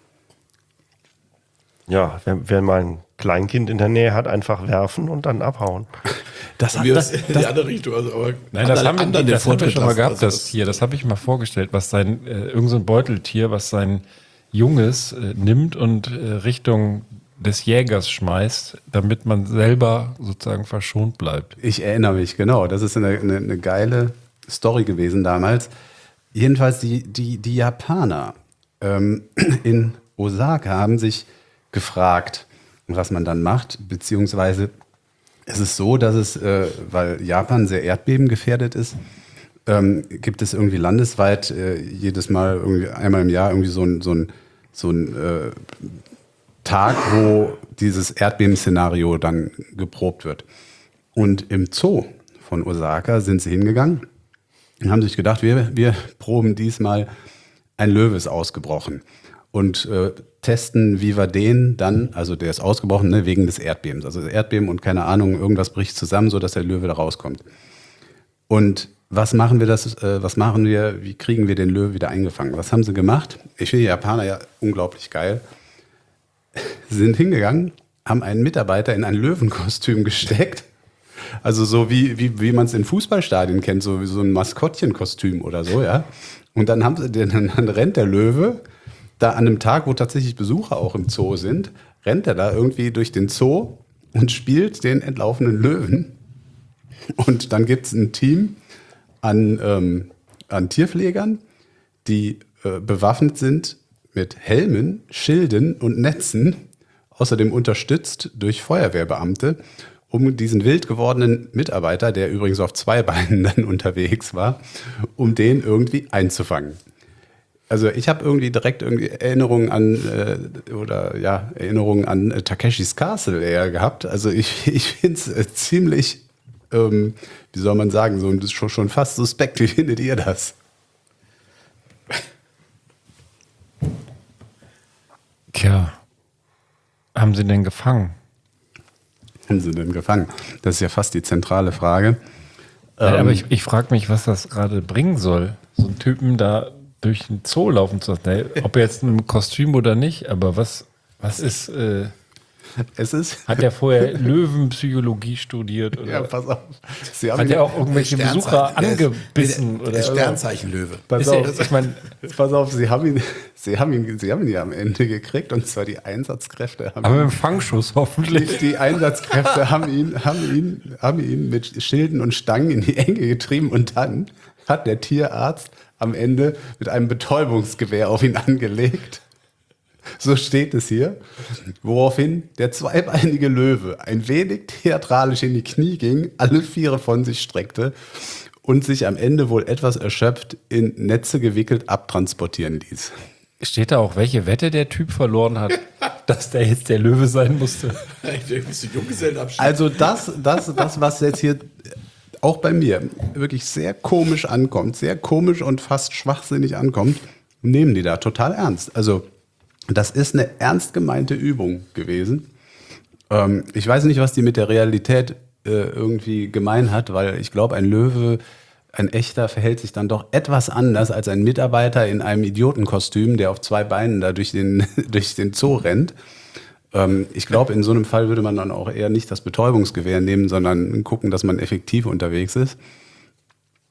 Ja, wenn man ein Kleinkind in der Nähe hat, einfach werfen und dann abhauen. Das Wir in die andere Richtung. Also, aber Nein, das haben wir schon mal gehabt, also das Tier. Das habe ich mal vorgestellt, was irgend so ein Beuteltier, was sein Junges nimmt und Richtung des Jägers schmeißt, damit man selber sozusagen verschont bleibt. Ich erinnere mich, genau. Das ist eine geile Story gewesen damals. Jedenfalls die Japaner in Osaka haben sich gefragt, was man dann macht, beziehungsweise es ist so, dass es, weil Japan sehr erdbebengefährdet ist, gibt es irgendwie landesweit jedes Mal, irgendwie einmal im Jahr irgendwie so ein Tag, wo dieses Erdbebenszenario dann geprobt wird. Und im Zoo von Osaka sind sie hingegangen und haben sich gedacht, wir proben diesmal, ein Löwe ist ausgebrochen. Und testen, wie wir den dann, also der ist ausgebrochen, ne, wegen des Erdbebens. Also das Erdbeben und keine Ahnung, irgendwas bricht zusammen, sodass der Löwe da rauskommt. Und wie kriegen wir den Löwe wieder eingefangen? Was haben sie gemacht? Ich finde die Japaner ja unglaublich geil. Sie sind hingegangen, haben einen Mitarbeiter in ein Löwenkostüm gesteckt. Also so wie man es in Fußballstadien kennt, so wie so ein Maskottchenkostüm oder so, ja. Und dann dann rennt der Löwe da an einem Tag, wo tatsächlich Besucher auch im Zoo sind, rennt er da irgendwie durch den Zoo und spielt den entlaufenen Löwen. Und dann gibt es ein Team an Tierpflegern, die bewaffnet sind mit Helmen, Schilden und Netzen, außerdem unterstützt durch Feuerwehrbeamte, um diesen wild gewordenen Mitarbeiter, der übrigens auf 2 Beinen dann unterwegs war, um den irgendwie einzufangen. Also ich habe irgendwie direkt Erinnerungen an Takeshis Castle eher gehabt. Also ich finde es ziemlich, wie soll man sagen, so schon fast suspekt. Wie findet ihr das? Tja, haben sie denn gefangen? Haben sie denn gefangen? Das ist ja fast die zentrale Frage. Ja, aber ich frage mich, was das gerade bringen soll. So einen Typen da durch den Zoo laufen zu lassen. Ob jetzt ein Kostüm oder nicht, aber was ist... Hat er vorher Löwenpsychologie studiert? Oder? Ja, pass auf. Hat er auch irgendwelche Besucher angebissen? Der Sternzeichenlöwe. Pass auf, Sie haben ihn ja am Ende gekriegt, und zwar die Einsatzkräfte haben aber mit dem Fangschuss hoffentlich. Die Einsatzkräfte haben ihn mit Schilden und Stangen in die Enge getrieben, und dann hat der Tierarzt am Ende mit einem Betäubungsgewehr auf ihn angelegt. So steht es hier. Woraufhin der zweibeinige Löwe ein wenig theatralisch in die Knie ging, alle 4 von sich streckte und sich am Ende wohl etwas erschöpft in Netze gewickelt abtransportieren ließ. Steht da auch, welche Wette der Typ verloren hat, dass der jetzt der Löwe sein musste? Also das, was jetzt hier auch bei mir wirklich sehr komisch ankommt, sehr komisch und fast schwachsinnig ankommt, nehmen die da total ernst. Also das ist eine ernst gemeinte Übung gewesen. Ich weiß nicht, was die mit der Realität irgendwie gemein hat, weil ich glaube, ein Löwe, ein echter, verhält sich dann doch etwas anders als ein Mitarbeiter in einem Idiotenkostüm, der auf 2 Beinen da durch den Zoo rennt. Ich glaube, in so einem Fall würde man dann auch eher nicht das Betäubungsgewehr nehmen, sondern gucken, dass man effektiv unterwegs ist.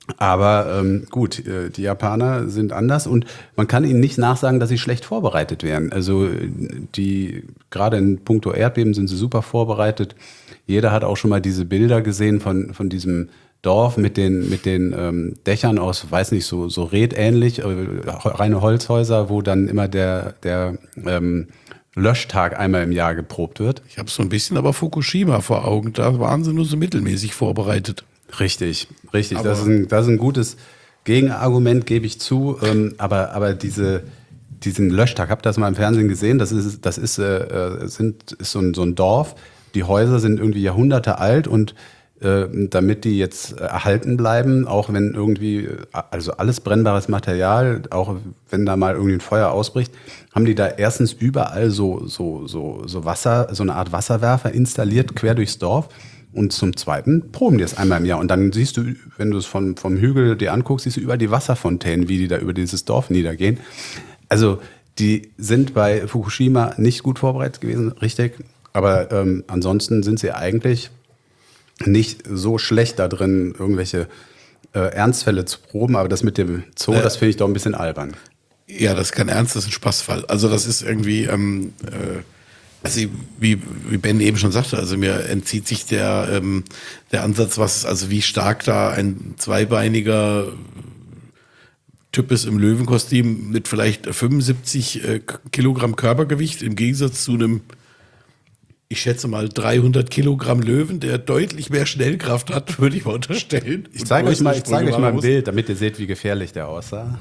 Aber gut, die Japaner sind anders und man kann ihnen nicht nachsagen, dass sie schlecht vorbereitet wären. Also die gerade in puncto Erdbeben sind sie super vorbereitet. Jeder hat auch schon mal diese Bilder gesehen von diesem Dorf mit den Dächern aus, weiß nicht, so redähnlich, reine Holzhäuser, wo dann immer der Löschtag einmal im Jahr geprobt wird. Ich habe so ein bisschen aber Fukushima vor Augen. Da waren sie nur so mittelmäßig vorbereitet. Richtig. Das ist ein gutes Gegenargument, gebe ich zu. Aber diesen Löschtag, habt ihr das mal im Fernsehen gesehen? Das ist so ein Dorf. Die Häuser sind irgendwie Jahrhunderte alt und damit die jetzt erhalten bleiben, auch wenn irgendwie, also alles brennbares Material, auch wenn da mal irgendwie ein Feuer ausbricht, haben die da erstens überall so Wasser, so eine Art Wasserwerfer installiert, quer durchs Dorf. Und zum Zweiten proben die es einmal im Jahr. Und dann siehst du, wenn du es vom Hügel dir anguckst, siehst du über die Wasserfontänen, wie die da über dieses Dorf niedergehen. Also die sind bei Fukushima nicht gut vorbereitet gewesen, richtig. Aber ansonsten sind sie eigentlich nicht so schlecht da drin, irgendwelche Ernstfälle zu proben. Aber das mit dem Zoo, das finde ich doch ein bisschen albern. Ja, das ist kein Ernst, das ist ein Spaßfall. Also das ist irgendwie, also wie Ben eben schon sagte, also mir entzieht sich der Ansatz, also wie stark da ein zweibeiniger Typ ist im Löwenkostüm mit vielleicht 75 Kilogramm Körpergewicht im Gegensatz zu einem, ich schätze mal 300 Kilogramm Löwen, der deutlich mehr Schnellkraft hat, würde ich mal unterstellen. Ich zeige euch mal ein Bild, damit ihr seht, wie gefährlich der aussah.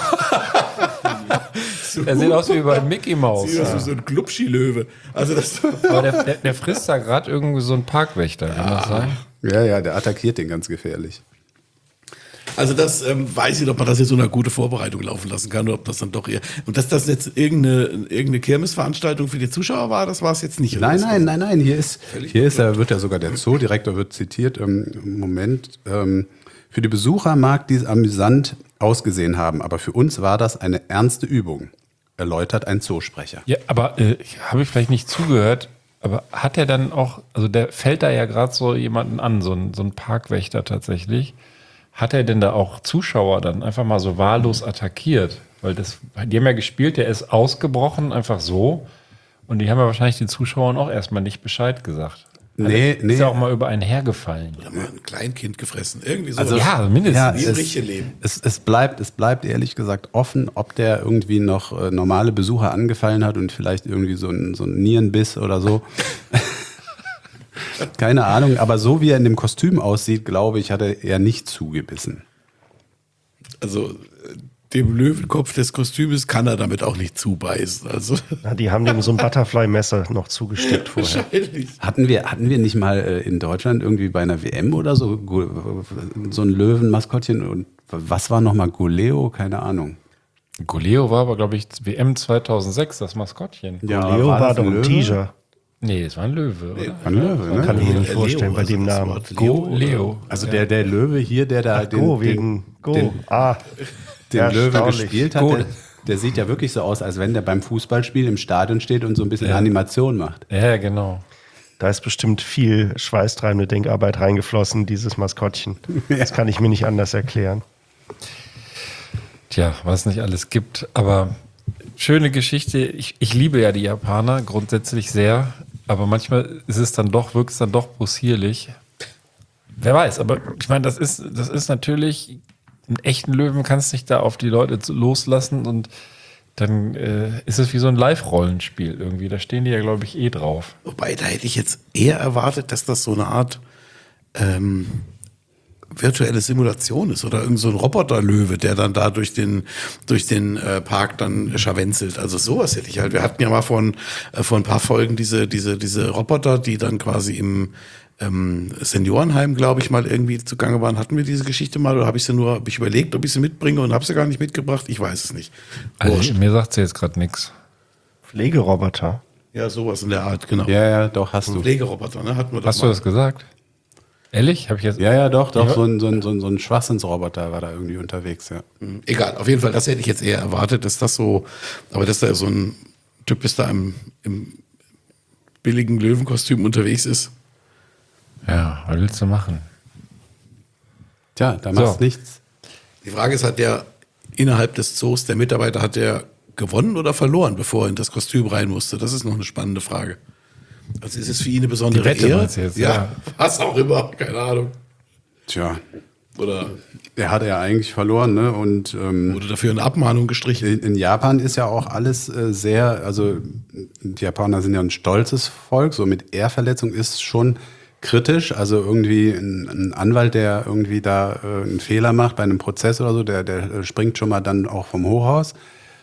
Er sieht aus wie bei Mickey Mouse. Sieht aus wie so ein Glubschi-Löwe. Also das Aber der frisst da gerade irgendwie so einen Parkwächter, kann das sein? Ja, der attackiert den ganz gefährlich. Also das weiß ich nicht, ob man das jetzt so eine gute Vorbereitung laufen lassen kann oder ob das dann doch eher... Und dass das jetzt irgendeine Kirmesveranstaltung für die Zuschauer war, das war es jetzt nicht. Nein. Wird ja sogar der Zoodirektor wird zitiert. Moment. Für die Besucher mag dies amüsant ausgesehen haben, aber für uns war das eine ernste Übung, erläutert ein Zoosprecher. Ja, aber habe ich vielleicht nicht zugehört, aber hat er dann auch, also der fällt da ja gerade so jemanden an, so ein Parkwächter tatsächlich. Hat er denn da auch Zuschauer dann einfach mal so wahllos attackiert? Weil die haben ja gespielt, der ist ausgebrochen, einfach so. Und die haben ja wahrscheinlich den Zuschauern auch erstmal nicht Bescheid gesagt. Nee. Ist ja auch mal über einen hergefallen. Oder mal ein Kleinkind gefressen. Irgendwie so. Also, ja, mindestens. Ja, Wie im richtigen Leben. Es bleibt ehrlich gesagt offen, ob der irgendwie noch normale Besucher angefallen hat und vielleicht irgendwie so ein Nierenbiss oder so. Keine Ahnung, aber so wie er in dem Kostüm aussieht, glaube ich, hat er eher nicht zugebissen. Also dem Löwenkopf des Kostümes kann er damit auch nicht zubeißen. Also Ja, die haben dem so ein Butterfly-Messer noch zugesteckt vorher. wahrscheinlich. Hatten wir nicht mal in Deutschland irgendwie bei einer WM oder so ein Löwenmaskottchen und was war nochmal Goleo? Keine Ahnung. Goleo war aber, glaube ich, WM 2006, das Maskottchen. Ja, Leo war das doch ein Löwe? Tiger. Nee, es war ein Löwe, oder? Ein Löwe, ne? Kann ich mir nicht Leo, vorstellen bei also dem das Namen. Wort Leo, Leo. Also der Löwe hier, der da den Löwe erstaunlich. gespielt hat, der sieht ja wirklich so aus, als wenn der beim Fußballspiel im Stadion steht und so ein bisschen Animation macht. Ja, genau. Da ist bestimmt viel schweißtreibende Denkarbeit reingeflossen, dieses Maskottchen. Das kann ich mir nicht anders erklären. Tja, was nicht alles gibt, aber schöne Geschichte. Ich liebe ja die Japaner grundsätzlich sehr, aber manchmal ist es dann doch, wirkt es dann doch possierlich. Wer weiß, aber ich meine, das ist natürlich, einen echten Löwen kannst du nicht da auf die Leute loslassen und dann ist es wie so ein Live-Rollenspiel irgendwie. Da stehen die ja, glaube ich, drauf. Wobei, da hätte ich jetzt eher erwartet, dass das so eine Art virtuelle Simulation ist oder irgend so ein Roboterlöwe, der dann da durch den Park dann scharwenzelt. Also sowas hätte ich halt. Wir hatten ja mal vor ein paar Folgen diese Roboter, die dann quasi im Seniorenheim, glaube ich, mal irgendwie zugange waren. Hatten wir diese Geschichte mal oder habe ich überlegt, ob ich sie mitbringe und habe sie gar nicht mitgebracht? Ich weiß es nicht. Also, mir sagt sie jetzt gerade nichts. Pflegeroboter. Ja, sowas in der Art, genau. Ja, doch, hast du. Pflegeroboter, ne? Hatten wir das Hast du das gesagt? Ehrlich? Habe ich jetzt? Ja, doch. So ein Schwachsinnsroboter war da irgendwie unterwegs, ja. Egal, auf jeden Fall, das hätte ich jetzt eher erwartet, dass das so, aber dass da so ein Typ ist, da im billigen Löwenkostüm unterwegs ist. Ja, was willst du machen? Tja, da machst So. nichts. Die Frage ist, hat der innerhalb des Zoos, der Mitarbeiter, hat der gewonnen oder verloren, bevor er in das Kostüm rein musste? Das ist noch eine spannende Frage. Also ist es für ihn eine besondere Die Wette Ehre? meinst du jetzt, ja, ja. was auch immer, keine Ahnung. Tja, Oder er hat ja eigentlich verloren, ne? Und wurde dafür eine Abmahnung gestrichen? in Japan ist ja auch alles sehr, also die Japaner sind ja ein stolzes Volk, so mit Ehrverletzung ist schon kritisch. Also irgendwie ein Anwalt, der irgendwie da einen Fehler macht bei einem Prozess oder so, der springt schon mal dann auch vom Hochhaus.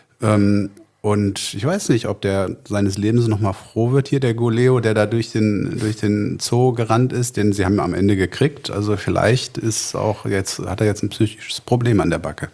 Und ich weiß nicht, ob der seines Lebens noch mal froh wird hier, der Goleo, der da durch den Zoo gerannt ist, den sie haben am Ende gekriegt. Also vielleicht hat er jetzt ein psychisches Problem an der Backe.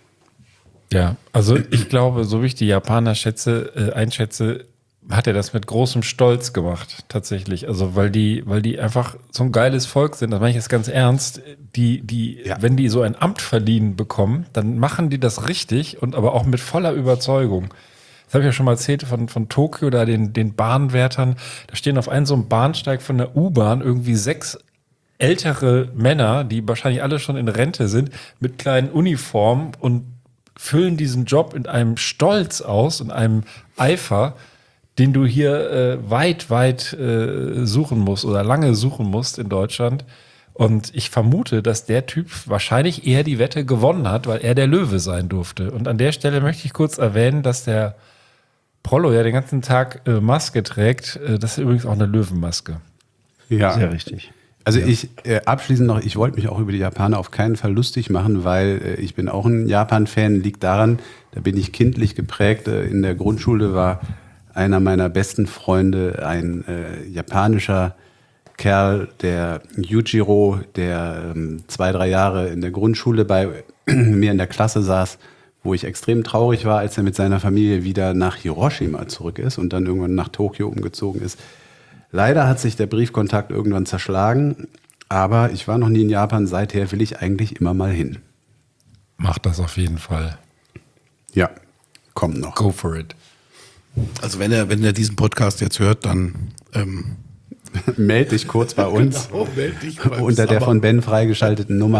Ja, also ich glaube, so wie ich die Japaner einschätze, hat er das mit großem Stolz gemacht, tatsächlich. Also weil die einfach so ein geiles Volk sind, das meine ich jetzt ganz ernst, wenn die so ein Amt verliehen bekommen, dann machen die das richtig und aber auch mit voller Überzeugung. Das habe ich ja schon mal erzählt von Tokio, da den Bahnwärtern, da stehen auf einem so einem Bahnsteig von der U-Bahn irgendwie 6 ältere Männer, die wahrscheinlich alle schon in Rente sind, mit kleinen Uniformen und füllen diesen Job in einem Stolz aus, in einem Eifer, den du hier weit suchen musst oder lange suchen musst in Deutschland. Und ich vermute, dass der Typ wahrscheinlich eher die Wette gewonnen hat, weil er der Löwe sein durfte. Und an der Stelle möchte ich kurz erwähnen, dass der Prollo ja den ganzen Tag Maske trägt. Das ist übrigens auch eine Löwenmaske. Ja, Sehr richtig. Also ich abschließend noch, ich wollte mich auch über die Japaner auf keinen Fall lustig machen, weil ich bin auch ein Japan-Fan, liegt daran, da bin ich kindlich geprägt. In der Grundschule war einer meiner besten Freunde ein japanischer Kerl, der Yujiro, der 2-3 Jahre in der Grundschule bei mir in der Klasse saß, wo ich extrem traurig war, als er mit seiner Familie wieder nach Hiroshima zurück ist und dann irgendwann nach Tokio umgezogen ist. Leider hat sich der Briefkontakt irgendwann zerschlagen, aber ich war noch nie in Japan, seither will ich eigentlich immer mal hin. Macht das auf jeden Fall. Ja, kommt noch. Go for it. Also wenn er diesen Podcast jetzt hört, dann Meld dich kurz bei uns genau, meld dich beim unter der Sabber. von Ben freigeschalteten Nummer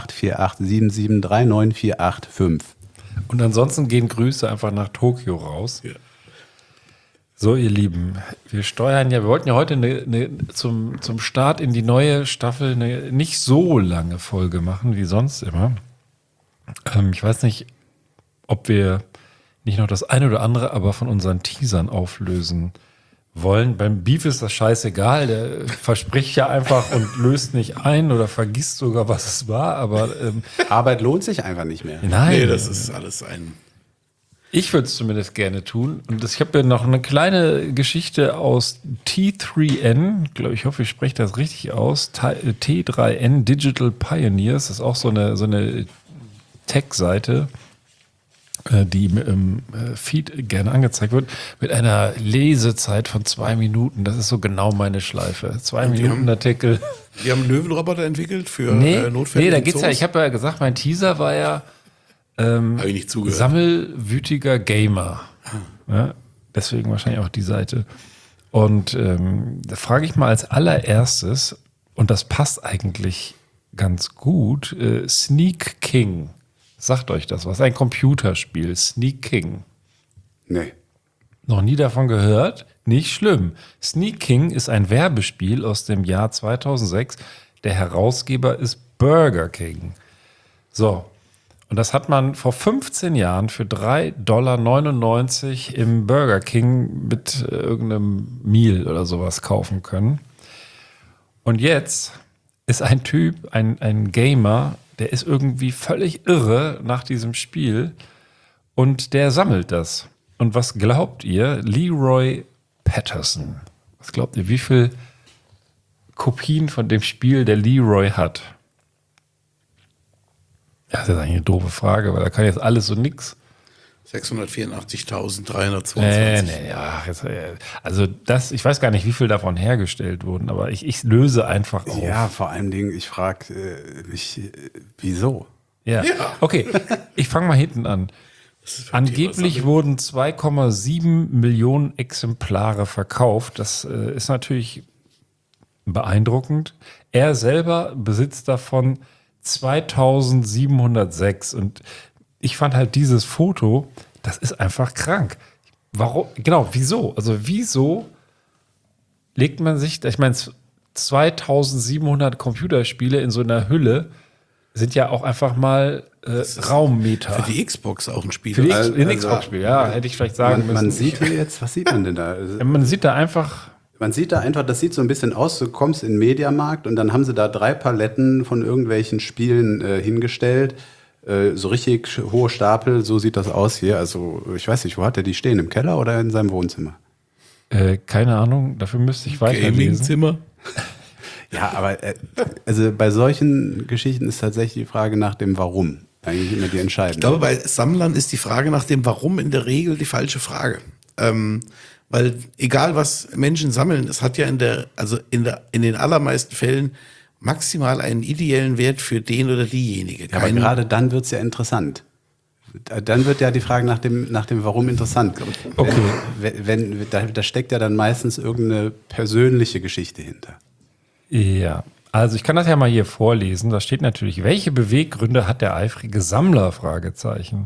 484877399485. Und ansonsten gehen Grüße einfach nach Tokio raus. Ja. So, ihr Lieben, wir wollten ja heute zum Start in die neue Staffel eine nicht so lange Folge machen wie sonst immer. Ich weiß nicht, ob wir nicht noch das eine oder andere aber von unseren Teasern auflösen wollen. Beim Beef ist das scheißegal, der verspricht ja einfach und löst nicht ein oder vergisst sogar, was es war, aber Arbeit lohnt sich einfach nicht mehr. nein. Nee, das ist alles ein... Ich würde es zumindest gerne tun. Und ich habe ja noch eine kleine Geschichte aus T3N. Ich hoffe, ich spreche das richtig aus. T3N Digital Pioneers. Das ist auch so eine Tech-Seite, die im Feed gerne angezeigt wird, mit einer Lesezeit von 2 Minuten. Das ist so genau meine Schleife. 2 Minuten Artikel. Die haben einen Löwenroboter entwickelt für Notfälle. Nee, da in geht's ja, Zoos? ich habe ja gesagt, mein Teaser war ja Habe ich nicht zugehört. sammelwütiger Gamer. Ja, deswegen wahrscheinlich auch die Seite. Und da frage ich mal als allererstes, und das passt eigentlich ganz gut, Sneak King. Sagt euch das was? Ein Computerspiel, Sneak King. Nee. Noch nie davon gehört? Nicht schlimm. Sneak King ist ein Werbespiel aus dem Jahr 2006. Der Herausgeber ist Burger King. So. Und das hat man vor 15 Jahren für $3,99 im Burger King mit irgendeinem Meal oder sowas kaufen können. Und jetzt ist ein Typ, ein Gamer, der ist irgendwie völlig irre nach diesem Spiel und der sammelt das. Und was glaubt ihr? Leroy Patterson. Was glaubt ihr, wie viel Kopien von dem Spiel der Leroy hat? Ja, das ist eigentlich eine doofe Frage, weil da kann jetzt alles so nix. 684.322. Also ich weiß gar nicht, wie viel davon hergestellt wurden, aber ich löse einfach auf. Ja, vor allen Dingen, ich frage mich, wieso? Ja. Okay, ich fange mal hinten an. Angeblich wurden 2,7 Millionen Exemplare verkauft. Das ist natürlich beeindruckend. Er selber besitzt davon 2706. Und ich fand halt dieses Foto, das ist einfach krank. Warum? Genau, wieso? Also wieso legt man sich, ich meine, 2700 Computerspiele in so einer Hülle sind ja auch einfach mal Raummeter. Für die Xbox auch ein Spiel. Für die Also, Xbox-Spiel, ja, hätte ich vielleicht sagen müssen. Man sieht hier jetzt, was sieht man denn da? Man sieht da einfach, Man sieht da einfach, das sieht so ein bisschen aus, du kommst in den Mediamarkt und dann haben sie da 3 Paletten von irgendwelchen Spielen hingestellt. So richtig hohe Stapel, so sieht das aus hier. Also ich weiß nicht, wo hat er die stehen? Im Keller oder in seinem Wohnzimmer? keine Ahnung, dafür müsste ich weiterlesen. Gaming-Zimmer. Ja, aber also bei solchen Geschichten ist tatsächlich die Frage nach dem Warum eigentlich immer die entscheidende. Ich glaube, bei Sammlern ist die Frage nach dem Warum in der Regel die falsche Frage. Weil egal was Menschen sammeln, es hat ja in den allermeisten Fällen maximal einen ideellen Wert für den oder diejenige. Ja, aber gerade dann wird es ja interessant. Dann wird ja die Frage nach dem Warum interessant. Okay. Da steckt ja dann meistens irgendeine persönliche Geschichte hinter. Ja, also ich kann das ja mal hier vorlesen. Da steht natürlich, welche Beweggründe hat der eifrige Sammler? Fragezeichen.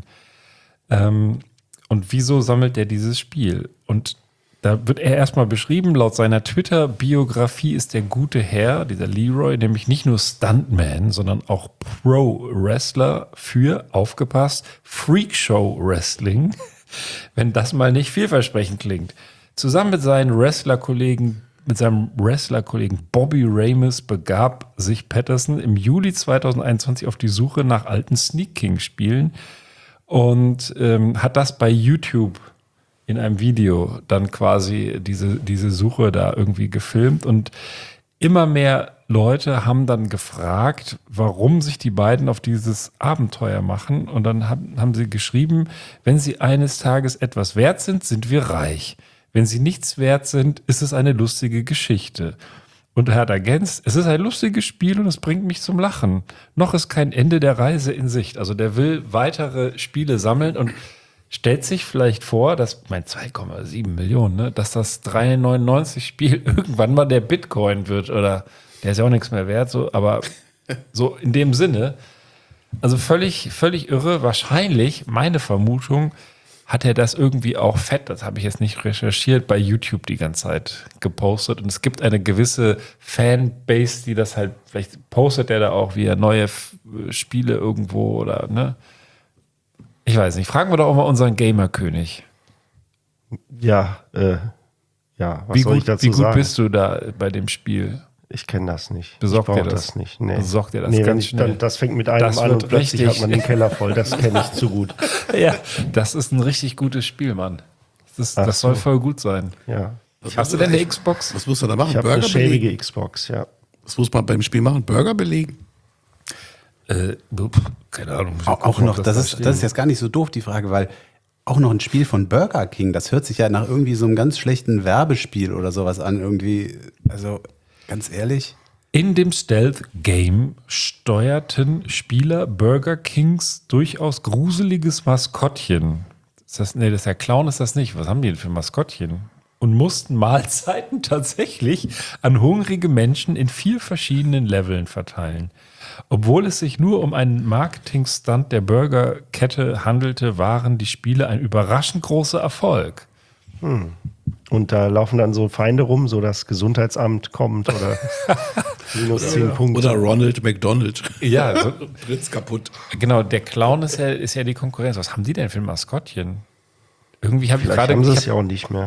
Und wieso sammelt er dieses Spiel? Und da wird er erstmal beschrieben, laut seiner Twitter-Biografie ist der gute Herr, dieser Leroy, nämlich nicht nur Stuntman, sondern auch Pro-Wrestler für, aufgepasst, Freakshow-Wrestling, wenn das mal nicht vielversprechend klingt. Zusammen mit seinem Wrestlerkollegen Bobby Ramis begab sich Patterson im Juli 2021 auf die Suche nach alten Sneak King-Spielen und hat das bei YouTube in einem Video dann quasi diese Suche da irgendwie gefilmt. Und immer mehr Leute haben dann gefragt, warum sich die beiden auf dieses Abenteuer machen. Und dann haben sie geschrieben, wenn sie eines Tages etwas wert sind, sind wir reich. Wenn sie nichts wert sind, ist es eine lustige Geschichte. Und er hat ergänzt, es ist ein lustiges Spiel und es bringt mich zum Lachen. Noch ist kein Ende der Reise in Sicht. Also der will weitere Spiele sammeln und stellt sich vielleicht vor, dass, 2,7 Millionen, ne, dass das 3,99 Spiel irgendwann mal der Bitcoin wird oder der ist ja auch nichts mehr wert, so, aber so in dem Sinne, also völlig irre. Wahrscheinlich, meine Vermutung, hat er das irgendwie auch fett, das habe ich jetzt nicht recherchiert, bei YouTube die ganze Zeit gepostet. Und es gibt eine gewisse Fanbase, die das halt, vielleicht postet er da auch wieder neue Spiele irgendwo oder, ne? Ich weiß nicht. Fragen wir doch auch mal unseren Gamer-König. Ja, was soll ich dazu sagen? Wie gut bist du da bei dem Spiel? Ich kenne das nicht. Besorgt ich dir brauch das nicht. Nee. Besorgt dir das wenn ganz ich, schnell. das fängt mit einem Das an wird und plötzlich richtig. hat man den Keller voll. Das kenne ich zu gut. Ja, das ist ein richtig gutes Spiel, Mann. Das soll voll gut sein. Ja. Hast du denn eine Xbox? Was muss man da machen? Ich habe eine Burger belegen? schäbige Xbox, ja. Was muss man beim Spiel machen? Burger belegen? Keine Ahnung. Auch noch, das ist jetzt gar nicht so doof, die Frage, weil auch noch ein Spiel von Burger King, das hört sich ja nach irgendwie so einem ganz schlechten Werbespiel oder sowas an, irgendwie, also ganz ehrlich. In dem Stealth-Game steuerten Spieler Burger Kings durchaus gruseliges Maskottchen. Das ist der Clown ist das nicht. Was haben die denn für Maskottchen? Und mussten Mahlzeiten tatsächlich an hungrige Menschen in 4 verschiedenen Leveln verteilen. Obwohl es sich nur um einen Marketing-Stunt der Burgerkette handelte, waren die Spiele ein überraschend großer Erfolg. Und da laufen dann so Feinde rum, so das Gesundheitsamt kommt oder minus 10 Punkte. Oder Ronald McDonald. Ja, so, Fritz kaputt. genau, der Clown ist ja die Konkurrenz. Was haben die denn für ein Maskottchen? Irgendwie habe ich Vielleicht gerade... haben sie ich es ja auch nicht mehr.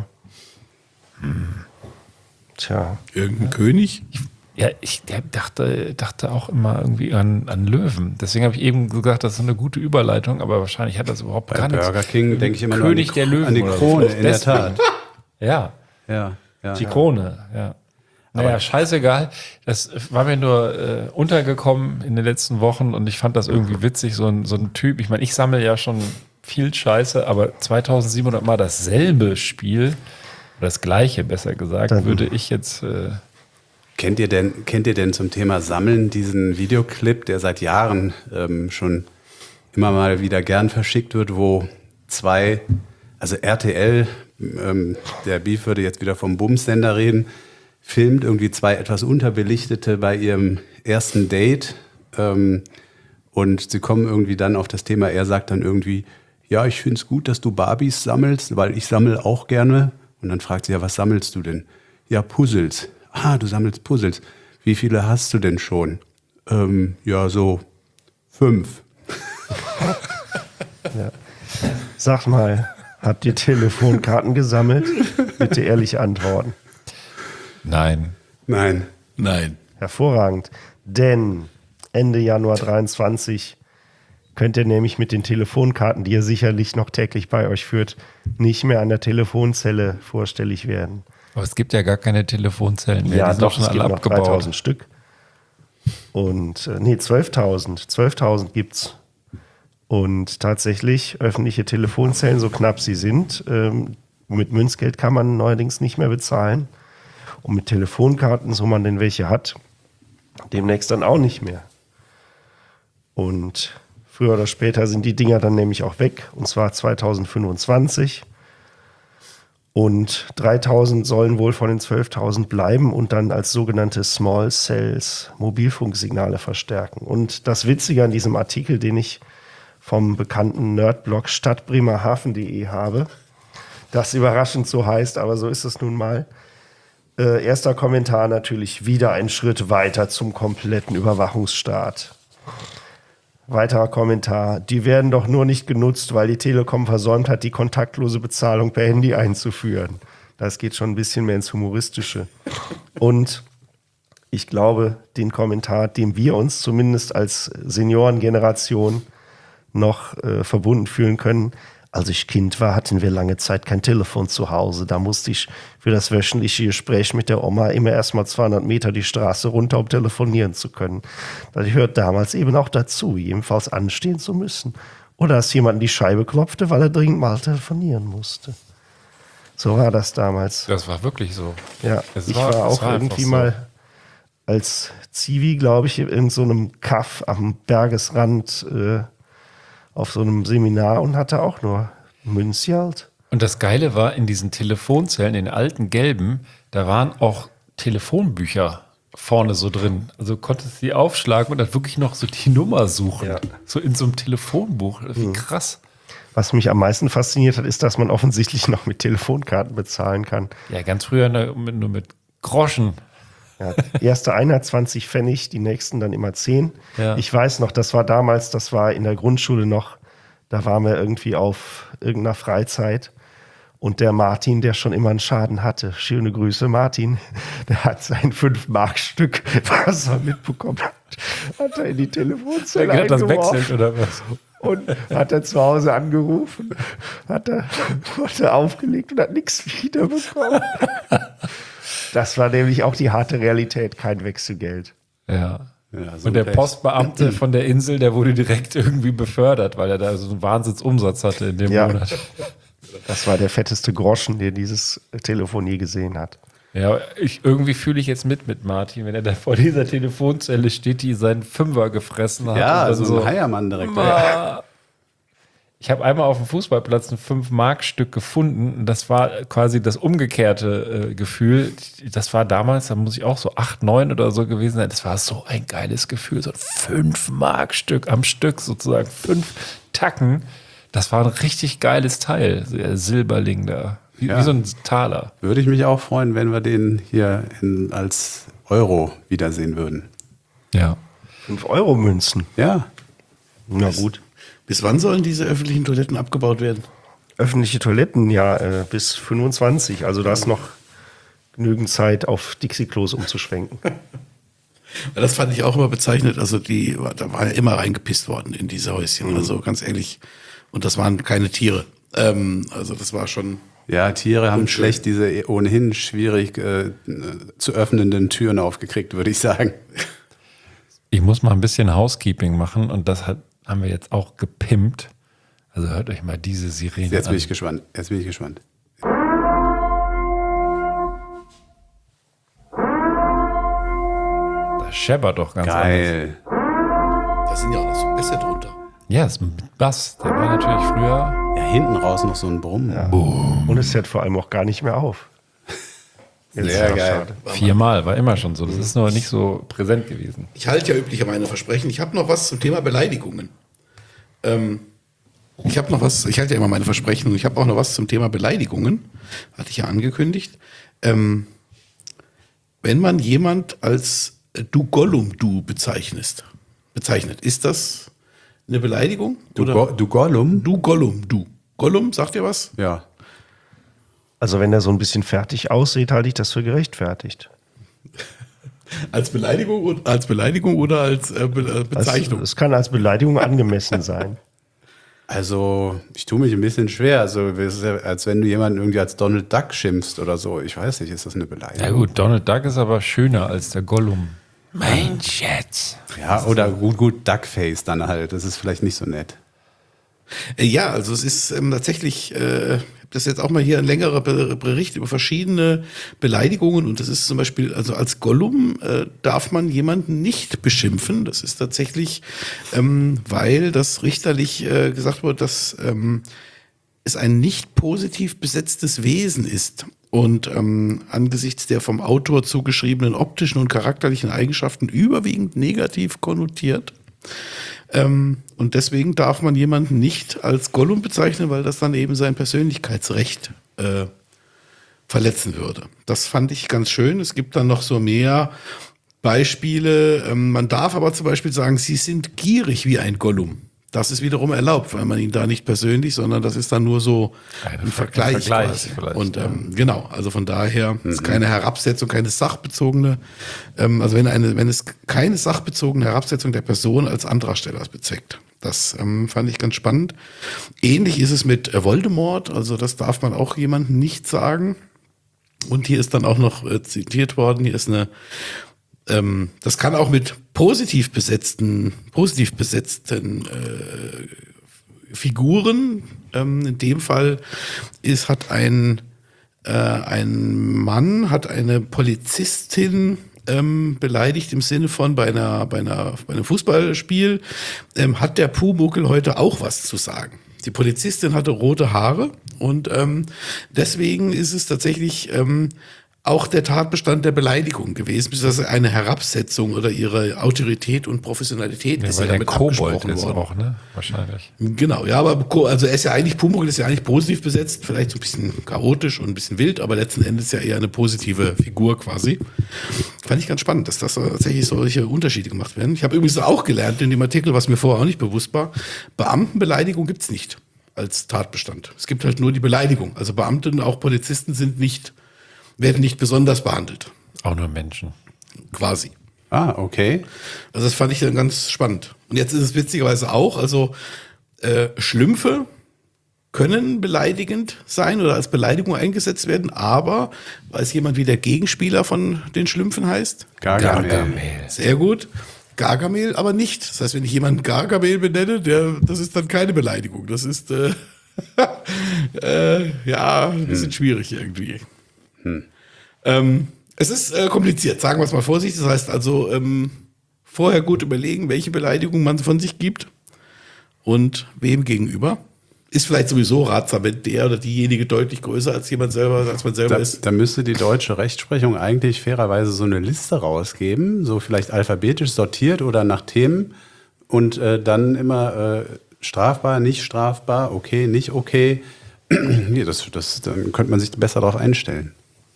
Tja. Irgendein König? Ja, ich dachte auch immer irgendwie an Löwen. Deswegen habe ich eben gesagt, das ist eine gute Überleitung, aber wahrscheinlich hat das überhaupt Bei gar nichts. Burger King denke ich immer nur König der Löwen an die oder so. Krone, Vielleicht in der deswegen. Tat. Ja, Ja. die Krone, ja. Naja, scheißegal. Das war mir nur untergekommen in den letzten Wochen und ich fand das irgendwie witzig, so ein Typ. Ich meine, ich sammle ja schon viel Scheiße, aber 2700 Mal dasselbe Spiel, oder das gleiche, besser gesagt, würde ich jetzt... Kennt ihr denn zum Thema Sammeln diesen Videoclip, der seit Jahren schon immer mal wieder gern verschickt wird, wo also RTL, der Beef würde jetzt wieder vom Bumsender reden, filmt irgendwie 2 etwas Unterbelichtete bei ihrem ersten Date Und sie kommen irgendwie dann auf das Thema, er sagt dann irgendwie, ja, ich finde es gut, dass du Barbies sammelst, weil ich sammle auch gerne. Und dann fragt sie, ja, was sammelst du denn? Ja, Puzzles. Ah, du sammelst Puzzles. Wie viele hast du denn schon? Ja, so 5. Ja. Sag mal, habt ihr Telefonkarten gesammelt? Bitte ehrlich antworten. Nein. Nein. Nein. Hervorragend. Denn Ende Januar 23 könnt ihr nämlich mit den Telefonkarten, die ihr sicherlich noch täglich bei euch führt, nicht mehr an der Telefonzelle vorstellig werden. Aber es gibt ja gar keine Telefonzellen mehr. Ja, die sind doch, schon es alle gibt noch abgebaut. 3000 Stück. Und, 12.000. 12.000 gibt's. Und tatsächlich öffentliche Telefonzellen, so knapp sie sind, mit Münzgeld kann man neuerdings nicht mehr bezahlen. Und mit Telefonkarten, so man denn welche hat, demnächst dann auch nicht mehr. Und früher oder später sind die Dinger dann nämlich auch weg, und zwar 2025. Und 3.000 sollen wohl von den 12.000 bleiben und dann als sogenannte Small Cells Mobilfunksignale verstärken. Und das Witzige an diesem Artikel, den ich vom bekannten Nerdblog stadtbremerhaven.de habe, das überraschend so heißt, aber so ist es nun mal. Erster Kommentar natürlich wieder ein Schritt weiter zum kompletten Überwachungsstaat. Weiterer Kommentar, die werden doch nur nicht genutzt, weil die Telekom versäumt hat, die kontaktlose Bezahlung per Handy einzuführen. Das geht schon ein bisschen mehr ins Humoristische. Und ich glaube, den Kommentar, dem wir uns zumindest als Seniorengeneration noch verbunden fühlen können. Als ich Kind war, hatten wir lange Zeit kein Telefon zu Hause. Da musste ich für das wöchentliche Gespräch mit der Oma immer erst mal 200 Meter die Straße runter, um telefonieren zu können. Das gehört damals eben auch dazu, jedenfalls anstehen zu müssen. Oder dass jemand in die Scheibe klopfte, weil er dringend mal telefonieren musste. So war das damals. Das war wirklich so. Ja, Es ich war- war es auch war einfach irgendwie so. mal als Zivi, glaube ich, in so einem Kaff am Bergesrand auf so einem Seminar und hatte auch nur Münzgeld. Und das Geile war, in diesen Telefonzellen, in den alten gelben, da waren auch Telefonbücher vorne so drin. Also konntest du die aufschlagen und dann wirklich noch so die Nummer suchen. Ja. So in so einem Telefonbuch. Wie krass. Was mich am meisten fasziniert hat, ist, dass man offensichtlich noch mit Telefonkarten bezahlen kann. Ja, ganz früher nur mit Groschen. Ja, die erste Einheit 20 Pfennig, die nächsten dann immer 10. Ja. Ich weiß noch, das war in der Grundschule noch, da waren wir irgendwie auf irgendeiner Freizeit und der Martin, der schon immer einen Schaden hatte, schöne Grüße Martin, der hat sein 5-Mark-Stück, was er mitbekommen hat er in die Telefonzelle Der hat das eingeworfen. wechselt oder was? Und hat er zu Hause angerufen, hat er aufgelegt und hat nichts wiederbekommen. Das war nämlich auch die harte Realität, kein Wechselgeld. Ja. Ja, so Und der Pech. Postbeamte von der Insel, der wurde direkt irgendwie befördert, weil er da so einen Wahnsinnsumsatz hatte in dem Ja. Monat. Das war der fetteste Groschen, der dieses Telefon je gesehen hat. Ja, irgendwie fühle ich jetzt mit Martin, wenn er da vor dieser Telefonzelle steht, die seinen Fünfer gefressen hat. Ja, und dann so ein Heiermann direkt. Ich habe einmal auf dem Fußballplatz ein 5-Mark-Stück gefunden. Und das war quasi das umgekehrte Gefühl. Das war damals, da muss ich auch so 8, 9 oder so gewesen sein. Das war so ein geiles Gefühl. So ein 5-Mark-Stück am Stück sozusagen. 5 Tacken. Das war ein richtig geiles Teil. So der Silberling da. Wie so ein Taler. Würde ich mich auch freuen, wenn wir den hier als Euro wiedersehen würden. Ja. 5-Euro-Münzen. Ja, Na gut. Bis wann sollen diese öffentlichen Toiletten abgebaut werden? Öffentliche Toiletten, ja, bis 25. Also da ist noch genügend Zeit, auf Dixie-Klos umzuschwenken. Das fand ich auch immer bezeichnet. Also da war ja immer reingepisst worden in diese Häuschen. Also ganz ehrlich. Und das waren keine Tiere. Also das war schon. ja, Tiere haben Unschön. schlecht diese ohnehin schwierig zu öffnenden Türen aufgekriegt, würde ich sagen. Ich muss mal ein bisschen Housekeeping machen und das haben wir jetzt auch gepimpt. Also hört euch mal diese Sirene Jetzt an. bin ich gespannt. Jetzt bin ich gespannt. Das scheppert doch ganz anders. Geil. Da sind ja auch noch so Bässe drunter. Ja, ist ein Bass. Der war natürlich früher. Ja, hinten raus noch so ein Brummen. Und es hört vor allem auch gar nicht mehr auf. Jetzt Sehr ist geil. schade. 4-mal, war immer schon so. Das ist nur nicht so präsent gewesen. Ich halte ja üblicherweise meine Versprechen. Ich habe noch was zum Thema Beleidigungen. Ich halte ja immer meine Versprechen und ich habe auch noch was zum Thema Beleidigungen. Hatte ich ja angekündigt. Wenn man jemand als du Gollum bezeichnet, ist das eine Beleidigung? Du Gollum? Du Gollum, du. Gollum, sagt dir was? Ja. Also wenn er so ein bisschen fertig aussieht, halte ich das für gerechtfertigt. Als Beleidigung oder als Bezeichnung? Es kann als Beleidigung angemessen sein. Also, ich tue mich ein bisschen schwer. Also, es ist ja, als wenn du jemanden irgendwie als Donald Duck schimpfst oder so. Ich weiß nicht, ist das eine Beleidigung? Ja gut, Donald Duck ist aber schöner als der Gollum. Mein Schatz. Ja, oder gut, Duckface dann halt. Das ist vielleicht nicht so nett. Ja, also es ist tatsächlich, ich habe das jetzt auch mal hier ein längerer Bericht über verschiedene Beleidigungen und das ist zum Beispiel, also als Gollum darf man jemanden nicht beschimpfen. Das ist tatsächlich, weil das richterlich gesagt wurde, dass es ein nicht positiv besetztes Wesen ist. Und angesichts der vom Autor zugeschriebenen optischen und charakterlichen Eigenschaften überwiegend negativ konnotiert. Und deswegen darf man jemanden nicht als Gollum bezeichnen, weil das dann eben sein Persönlichkeitsrecht verletzen würde. Das fand ich ganz schön. Es gibt dann noch so mehr Beispiele. Man darf aber zum Beispiel sagen, sie sind gierig wie ein Gollum. Das ist wiederum erlaubt, weil man ihn da nicht persönlich, sondern das ist dann nur so ein Vergleich quasi. Und genau, also von daher ist keine Herabsetzung, keine sachbezogene, also wenn es keine sachbezogene Herabsetzung der Person als Antragsteller bezweckt. Das fand ich ganz spannend. Ähnlich ist es mit Voldemort, also das darf man auch jemandem nicht sagen. Und hier ist dann auch noch zitiert worden, hier ist eine das kann auch mit positiv besetzten Figuren. In dem Fall hat ein Mann hat eine Polizistin beleidigt im Sinne von bei einem Fußballspiel hat der Pumuckl heute auch was zu sagen. Die Polizistin hatte rote Haare und deswegen ist es tatsächlich auch der Tatbestand der Beleidigung gewesen, beziehungsweise eine Herabsetzung oder ihre Autorität und Professionalität Ja, ist weil ja der damit Kobold abgesprochen ist worden. auch, ne? Wahrscheinlich. Genau, ja, aber also er ist ja eigentlich, Pumuckl ist ja eigentlich positiv besetzt, vielleicht so ein bisschen chaotisch und ein bisschen wild, aber letzten Endes ja eher eine positive Figur quasi. Fand ich ganz spannend, dass das tatsächlich solche Unterschiede gemacht werden. Ich habe übrigens auch gelernt in dem Artikel, was mir vorher auch nicht bewusst war, Beamtenbeleidigung gibt's nicht als Tatbestand. Es gibt halt nur die Beleidigung. Also Beamte und auch Polizisten werden nicht besonders behandelt. Auch nur Menschen. Quasi. Ah, okay. Also das fand ich dann ganz spannend. Und jetzt ist es witzigerweise auch, also Schlümpfe können beleidigend sein oder als Beleidigung eingesetzt werden, aber weiß jemand, wie der Gegenspieler von den Schlümpfen heißt? Gargamel. Sehr gut. Gargamel aber nicht. Das heißt, wenn ich jemanden Gargamel benenne, das ist dann keine Beleidigung. Das ist ja ein bisschen schwierig irgendwie. Es ist kompliziert, sagen wir es mal vorsichtig. Das heißt also, vorher gut überlegen, welche Beleidigung man von sich gibt und wem gegenüber. Ist vielleicht sowieso ratsam, wenn der oder diejenige deutlich größer als man selber ist. Da müsste die deutsche Rechtsprechung eigentlich fairerweise so eine Liste rausgeben, so vielleicht alphabetisch sortiert oder nach Themen und dann immer strafbar, nicht strafbar, okay, nicht okay. Nee, dann könnte man sich besser darauf einstellen.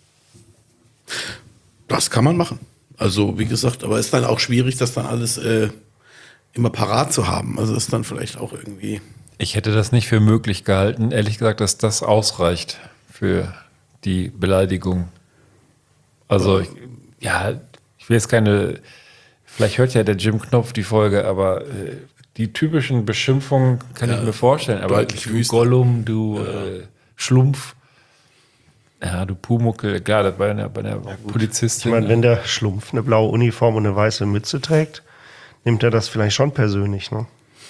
Das kann man machen. Also wie gesagt, aber ist dann auch schwierig, das dann alles immer parat zu haben. Also ist dann vielleicht auch irgendwie... Ich hätte das nicht für möglich gehalten, ehrlich gesagt, dass das ausreicht für die Beleidigung. Also, ich will jetzt vielleicht hört ja der Jim Knopf die Folge, aber die typischen Beschimpfungen kann ich mir vorstellen. Aber deutlich du wüster. Gollum, du Schlumpf, ja, du Pumuckl, klar, das bei einer Ich Polizistin. meine, wenn der Schlumpf eine blaue Uniform und eine weiße Mütze trägt, nimmt er das vielleicht schon persönlich, ne?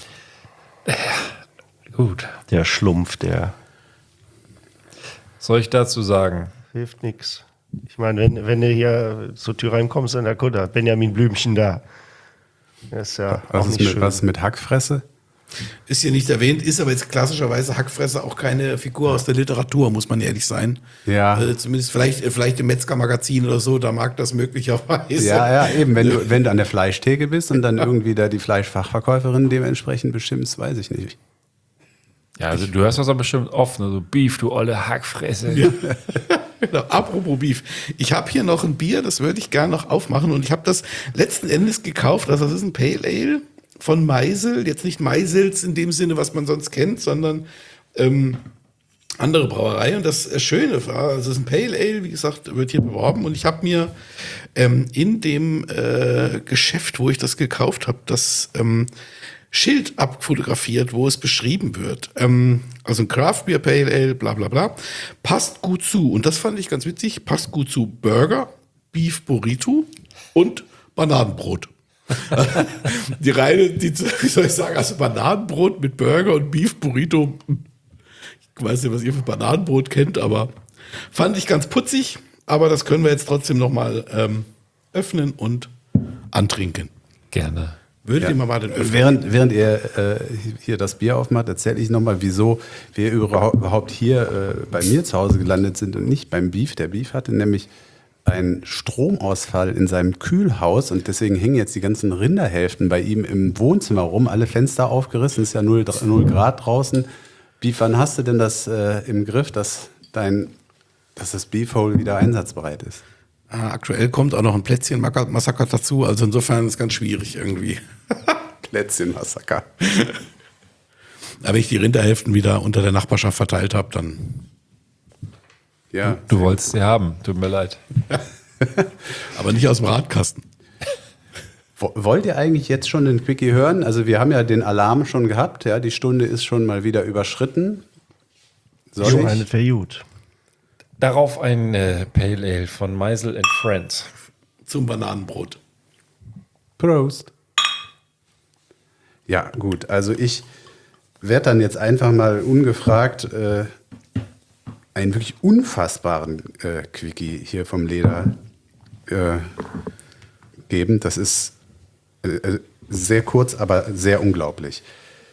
Gut. Der Schlumpf, der Soll ich dazu sagen? hilft nix. Ich meine, wenn du hier zur Tür reinkommst, dann hat Benjamin Blümchen da. Das ist ja auch nicht schön. Was mit Hackfresse? Ist hier nicht erwähnt, ist aber jetzt klassischerweise Hackfresse auch keine Figur aus der Literatur, muss man ehrlich sein. Ja. Zumindest vielleicht im Metzger-Magazin oder so, da mag das möglicherweise. Ja, eben, wenn du an der Fleischtheke bist und dann irgendwie da die Fleischfachverkäuferin dementsprechend bestimmst, weiß ich nicht. Ja, also du hörst das aber bestimmt oft, ne? So Beef, du olle Hackfresse. Ja. Genau. Apropos Beef. Ich habe hier noch ein Bier, das würde ich gerne noch aufmachen und ich habe das letzten Endes gekauft. Also das ist ein Pale Ale von Meisel. Jetzt nicht Meisels in dem Sinne, was man sonst kennt, sondern andere Brauerei. Und das Schöne war, also es ist ein Pale Ale, wie gesagt, wird hier beworben. Und ich habe mir in dem Geschäft, wo ich das gekauft habe, das Schild abfotografiert, wo es beschrieben wird. Also ein Craft Beer Pale Ale, bla bla bla. Passt gut zu. Und das fand ich ganz witzig. Passt gut zu Burger, Beef Burrito und Bananenbrot. Wie soll ich sagen, also Bananenbrot mit Burger und Beef Burrito. Ich weiß nicht, was ihr für Bananenbrot kennt, aber fand ich ganz putzig. Aber das können wir jetzt trotzdem nochmal öffnen und antrinken. Gerne. Würdet ihr mal den öffnen? Während ihr hier das Bier aufmacht, erzähle ich nochmal, wieso wir überhaupt hier bei mir zu Hause gelandet sind und nicht beim Beef. Der Beef hatte nämlich einen Stromausfall in seinem Kühlhaus und deswegen hängen jetzt die ganzen Rinderhälften bei ihm im Wohnzimmer rum, alle Fenster aufgerissen, ist ja 0 Grad draußen. Beef, wann hast du denn das im Griff, dass das Beefhole wieder einsatzbereit ist? Aktuell kommt auch noch ein Plätzchen-Massaker dazu, also insofern ist es ganz schwierig irgendwie. Plätzchen-Massaker. Aber wenn ich die Rinderhälften wieder unter der Nachbarschaft verteilt habe, dann... Ja. Du wolltest sie haben, tut mir leid. Aber nicht aus dem Radkasten. Wollt ihr eigentlich jetzt schon den Quickie hören? Also wir haben ja den Alarm schon gehabt, ja, die Stunde ist schon mal wieder überschritten. Soll ich? Das wäre gut. Darauf ein Pale Ale von Meisel and Friends. Zum Bananenbrot. Prost. Ja, gut. Also ich werde dann jetzt einfach mal ungefragt einen wirklich unfassbaren Quickie hier vom Leder geben. Das ist sehr kurz, aber sehr unglaublich.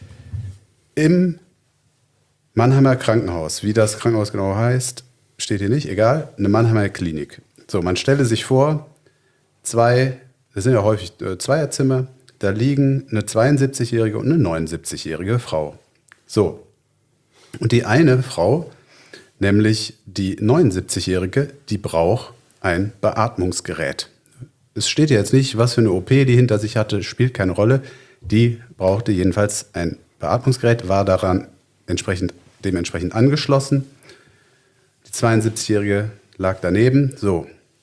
Im Mannheimer Krankenhaus, wie das Krankenhaus genau heißt, steht hier nicht, egal, eine Mannheimer Klinik. So, man stelle sich vor, das sind ja häufig Zweierzimmer, da liegen eine 72-jährige und eine 79-jährige Frau. So, und die eine Frau, nämlich die 79-jährige, die braucht ein Beatmungsgerät. Es steht jetzt nicht, was für eine OP die hinter sich hatte, spielt keine Rolle. Die brauchte jedenfalls ein Beatmungsgerät, war daran dementsprechend angeschlossen. Die 72-Jährige lag daneben. So,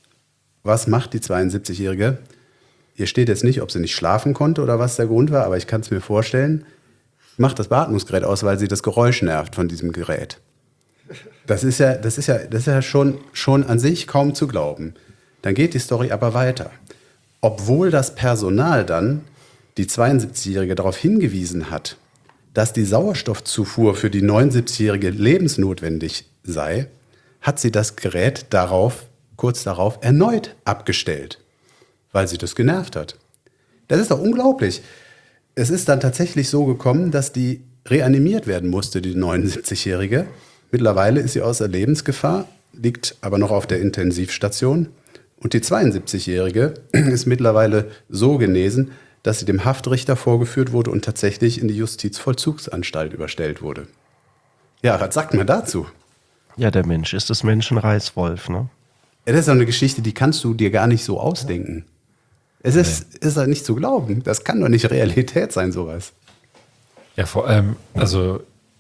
was macht die 72-Jährige? Hier steht jetzt nicht, ob sie nicht schlafen konnte oder was der Grund war, aber ich kann es mir vorstellen. Macht das Beatmungsgerät aus, weil sie das Geräusch nervt von diesem Gerät. Das ist ja schon an sich kaum zu glauben. Dann geht die Story aber weiter. Obwohl das Personal dann die 72-Jährige darauf hingewiesen hat, dass die Sauerstoffzufuhr für die 79-Jährige lebensnotwendig sei, hat sie das Gerät kurz darauf erneut abgestellt, weil sie das genervt hat. Das ist doch unglaublich. Es ist dann tatsächlich so gekommen, dass die reanimiert werden musste, die 79-Jährige. Mittlerweile ist sie außer Lebensgefahr, liegt aber noch auf der Intensivstation. Und die 72-Jährige ist mittlerweile so genesen, dass sie dem Haftrichter vorgeführt wurde und tatsächlich in die Justizvollzugsanstalt überstellt wurde. Ja, was sagt man dazu? Ja, der Mensch ist des Menschen Reißwolf, ne? Ja, das ist doch eine Geschichte, die kannst du dir gar nicht so ausdenken. Es ist halt nicht zu glauben. Das kann doch nicht Realität sein, sowas. Ja, vor allem, also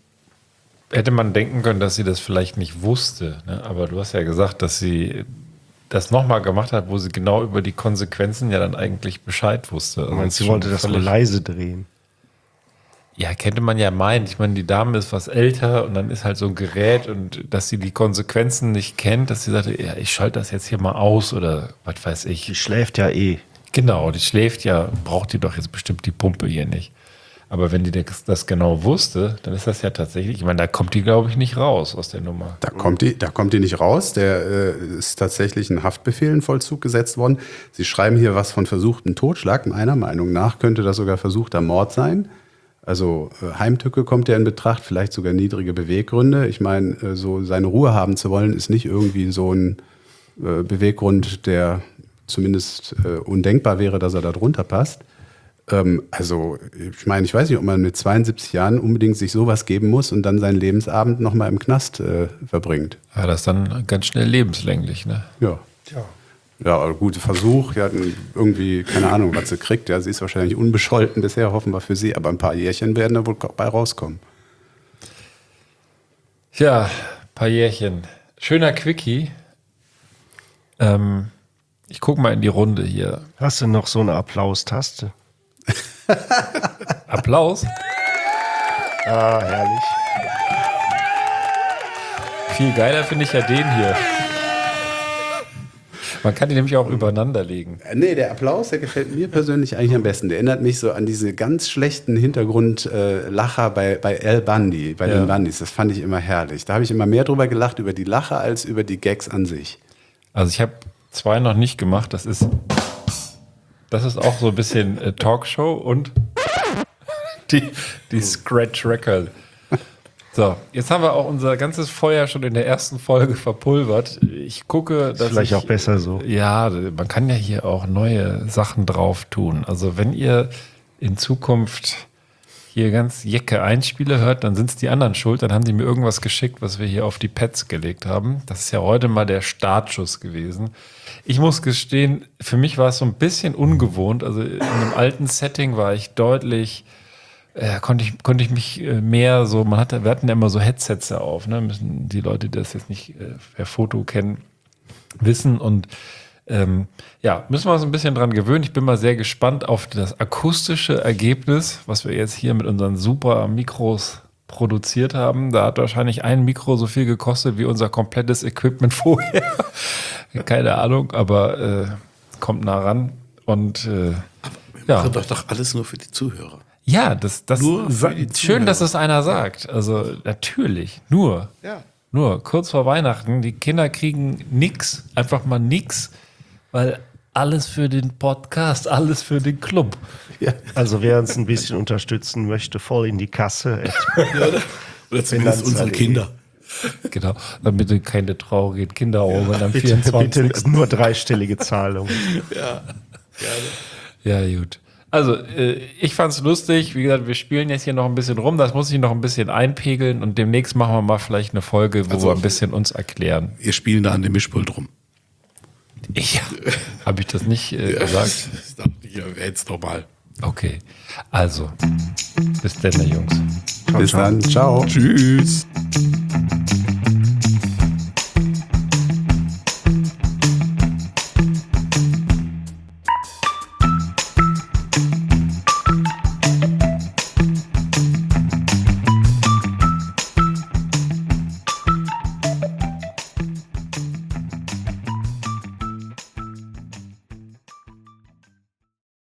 hätte man denken können, dass sie das vielleicht nicht wusste. Ne? Aber du hast ja gesagt, dass sie das nochmal gemacht hat, wo sie genau über die Konsequenzen ja dann eigentlich Bescheid wusste. Also Und sie wollte das so leise drehen. Ja, könnte man ja meinen. Ich meine, die Dame ist was älter und dann ist halt so ein Gerät und dass sie die Konsequenzen nicht kennt, dass sie sagte, ja, ich schalte das jetzt hier mal aus oder was weiß ich. Die schläft ja eh. Genau, die schläft ja, braucht die doch jetzt bestimmt die Pumpe hier nicht. Aber wenn die das genau wusste, dann ist das ja tatsächlich, ich meine, da kommt die, glaube ich, nicht raus aus der Nummer. Da kommt die nicht raus. Der ist tatsächlich ein Haftbefehl in Vollzug gesetzt worden. Sie schreiben hier was von versuchtem Totschlag. Meiner Meinung nach könnte das sogar versuchter Mord sein. Also Heimtücke kommt ja in Betracht, vielleicht sogar niedrige Beweggründe. Ich meine, so seine Ruhe haben zu wollen, ist nicht irgendwie so ein Beweggrund, der zumindest undenkbar wäre, dass er da drunter passt. Also ich meine, ich weiß nicht, ob man mit 72 Jahren unbedingt sich sowas geben muss und dann seinen Lebensabend nochmal im Knast verbringt. Ja, das ist dann ganz schnell lebenslänglich, ne? Ja. Ja, aber guter Versuch. Ja, irgendwie, keine Ahnung, was sie kriegt. Ja, sie ist wahrscheinlich unbescholten bisher, hoffen wir für sie. Aber ein paar Jährchen werden da wohl bei rauskommen. Ja, paar Jährchen. Schöner Quickie. Ich gucke mal in die Runde hier. Hast du noch so eine Applaustaste? Applaus. Ah, herrlich. Viel geiler finde ich ja den hier. Man kann die nämlich auch übereinander legen. Nee, der Applaus, der gefällt mir persönlich eigentlich am besten. Der erinnert mich so an diese ganz schlechten Hintergrundlacher bei Al Bundy, bei den Bundys. Das fand ich immer herrlich. Da habe ich immer mehr drüber gelacht, über die Lacher, als über die Gags an sich. Also ich habe 2 noch nicht gemacht. Das ist auch so ein bisschen Talkshow und die Scratch Record. So, jetzt haben wir auch unser ganzes Feuer schon in der ersten Folge verpulvert. Ich gucke, dass Vielleicht auch besser so. Ja, man kann ja hier auch neue Sachen drauf tun. Also wenn ihr in Zukunft hier ganz Jecke Einspiele hört, dann sind es die anderen schuld. Dann haben die mir irgendwas geschickt, was wir hier auf die Pads gelegt haben. Das ist ja heute mal der Startschuss gewesen. Ich muss gestehen, für mich war es so ein bisschen ungewohnt. Also in einem alten Setting war ich deutlich... konnte ich mich mehr so, wir hatten ja immer so Headsets auf, ne? Müssen die Leute, die das jetzt nicht per Foto kennen, wissen und müssen wir uns ein bisschen dran gewöhnen. Ich bin mal sehr gespannt auf das akustische Ergebnis, was wir jetzt hier mit unseren super Mikros produziert haben. Da hat wahrscheinlich ein Mikro so viel gekostet wie unser komplettes Equipment vorher. Keine Ahnung, aber kommt nah ran und Machen doch alles nur für die Zuhörer. Ja, das Nur für die schön, dass Zuhörer. es einer sagt. Also natürlich, nur kurz vor Weihnachten. Die Kinder kriegen nix, einfach mal nix, weil alles für den Podcast, alles für den Club. Ja. Also wer uns ein bisschen unterstützen möchte, voll in die Kasse. Oder zumindest unsere Kinder. Genau, damit keine traurigen Kinderaugen am Bitte 24. nur dreistellige Zahlung. Ja, gut. Also, ich fand's lustig. Wie gesagt, wir spielen jetzt hier noch ein bisschen rum. Das muss ich noch ein bisschen einpegeln und demnächst machen wir mal vielleicht eine Folge, wo wir ein bisschen uns erklären. Wir spielen da an dem Mischpult rum. Habe ich das nicht gesagt? Das dachte ich, jetzt nochmal. Okay, also, bis dann, Jungs. Bis dann, ciao. Tschüss.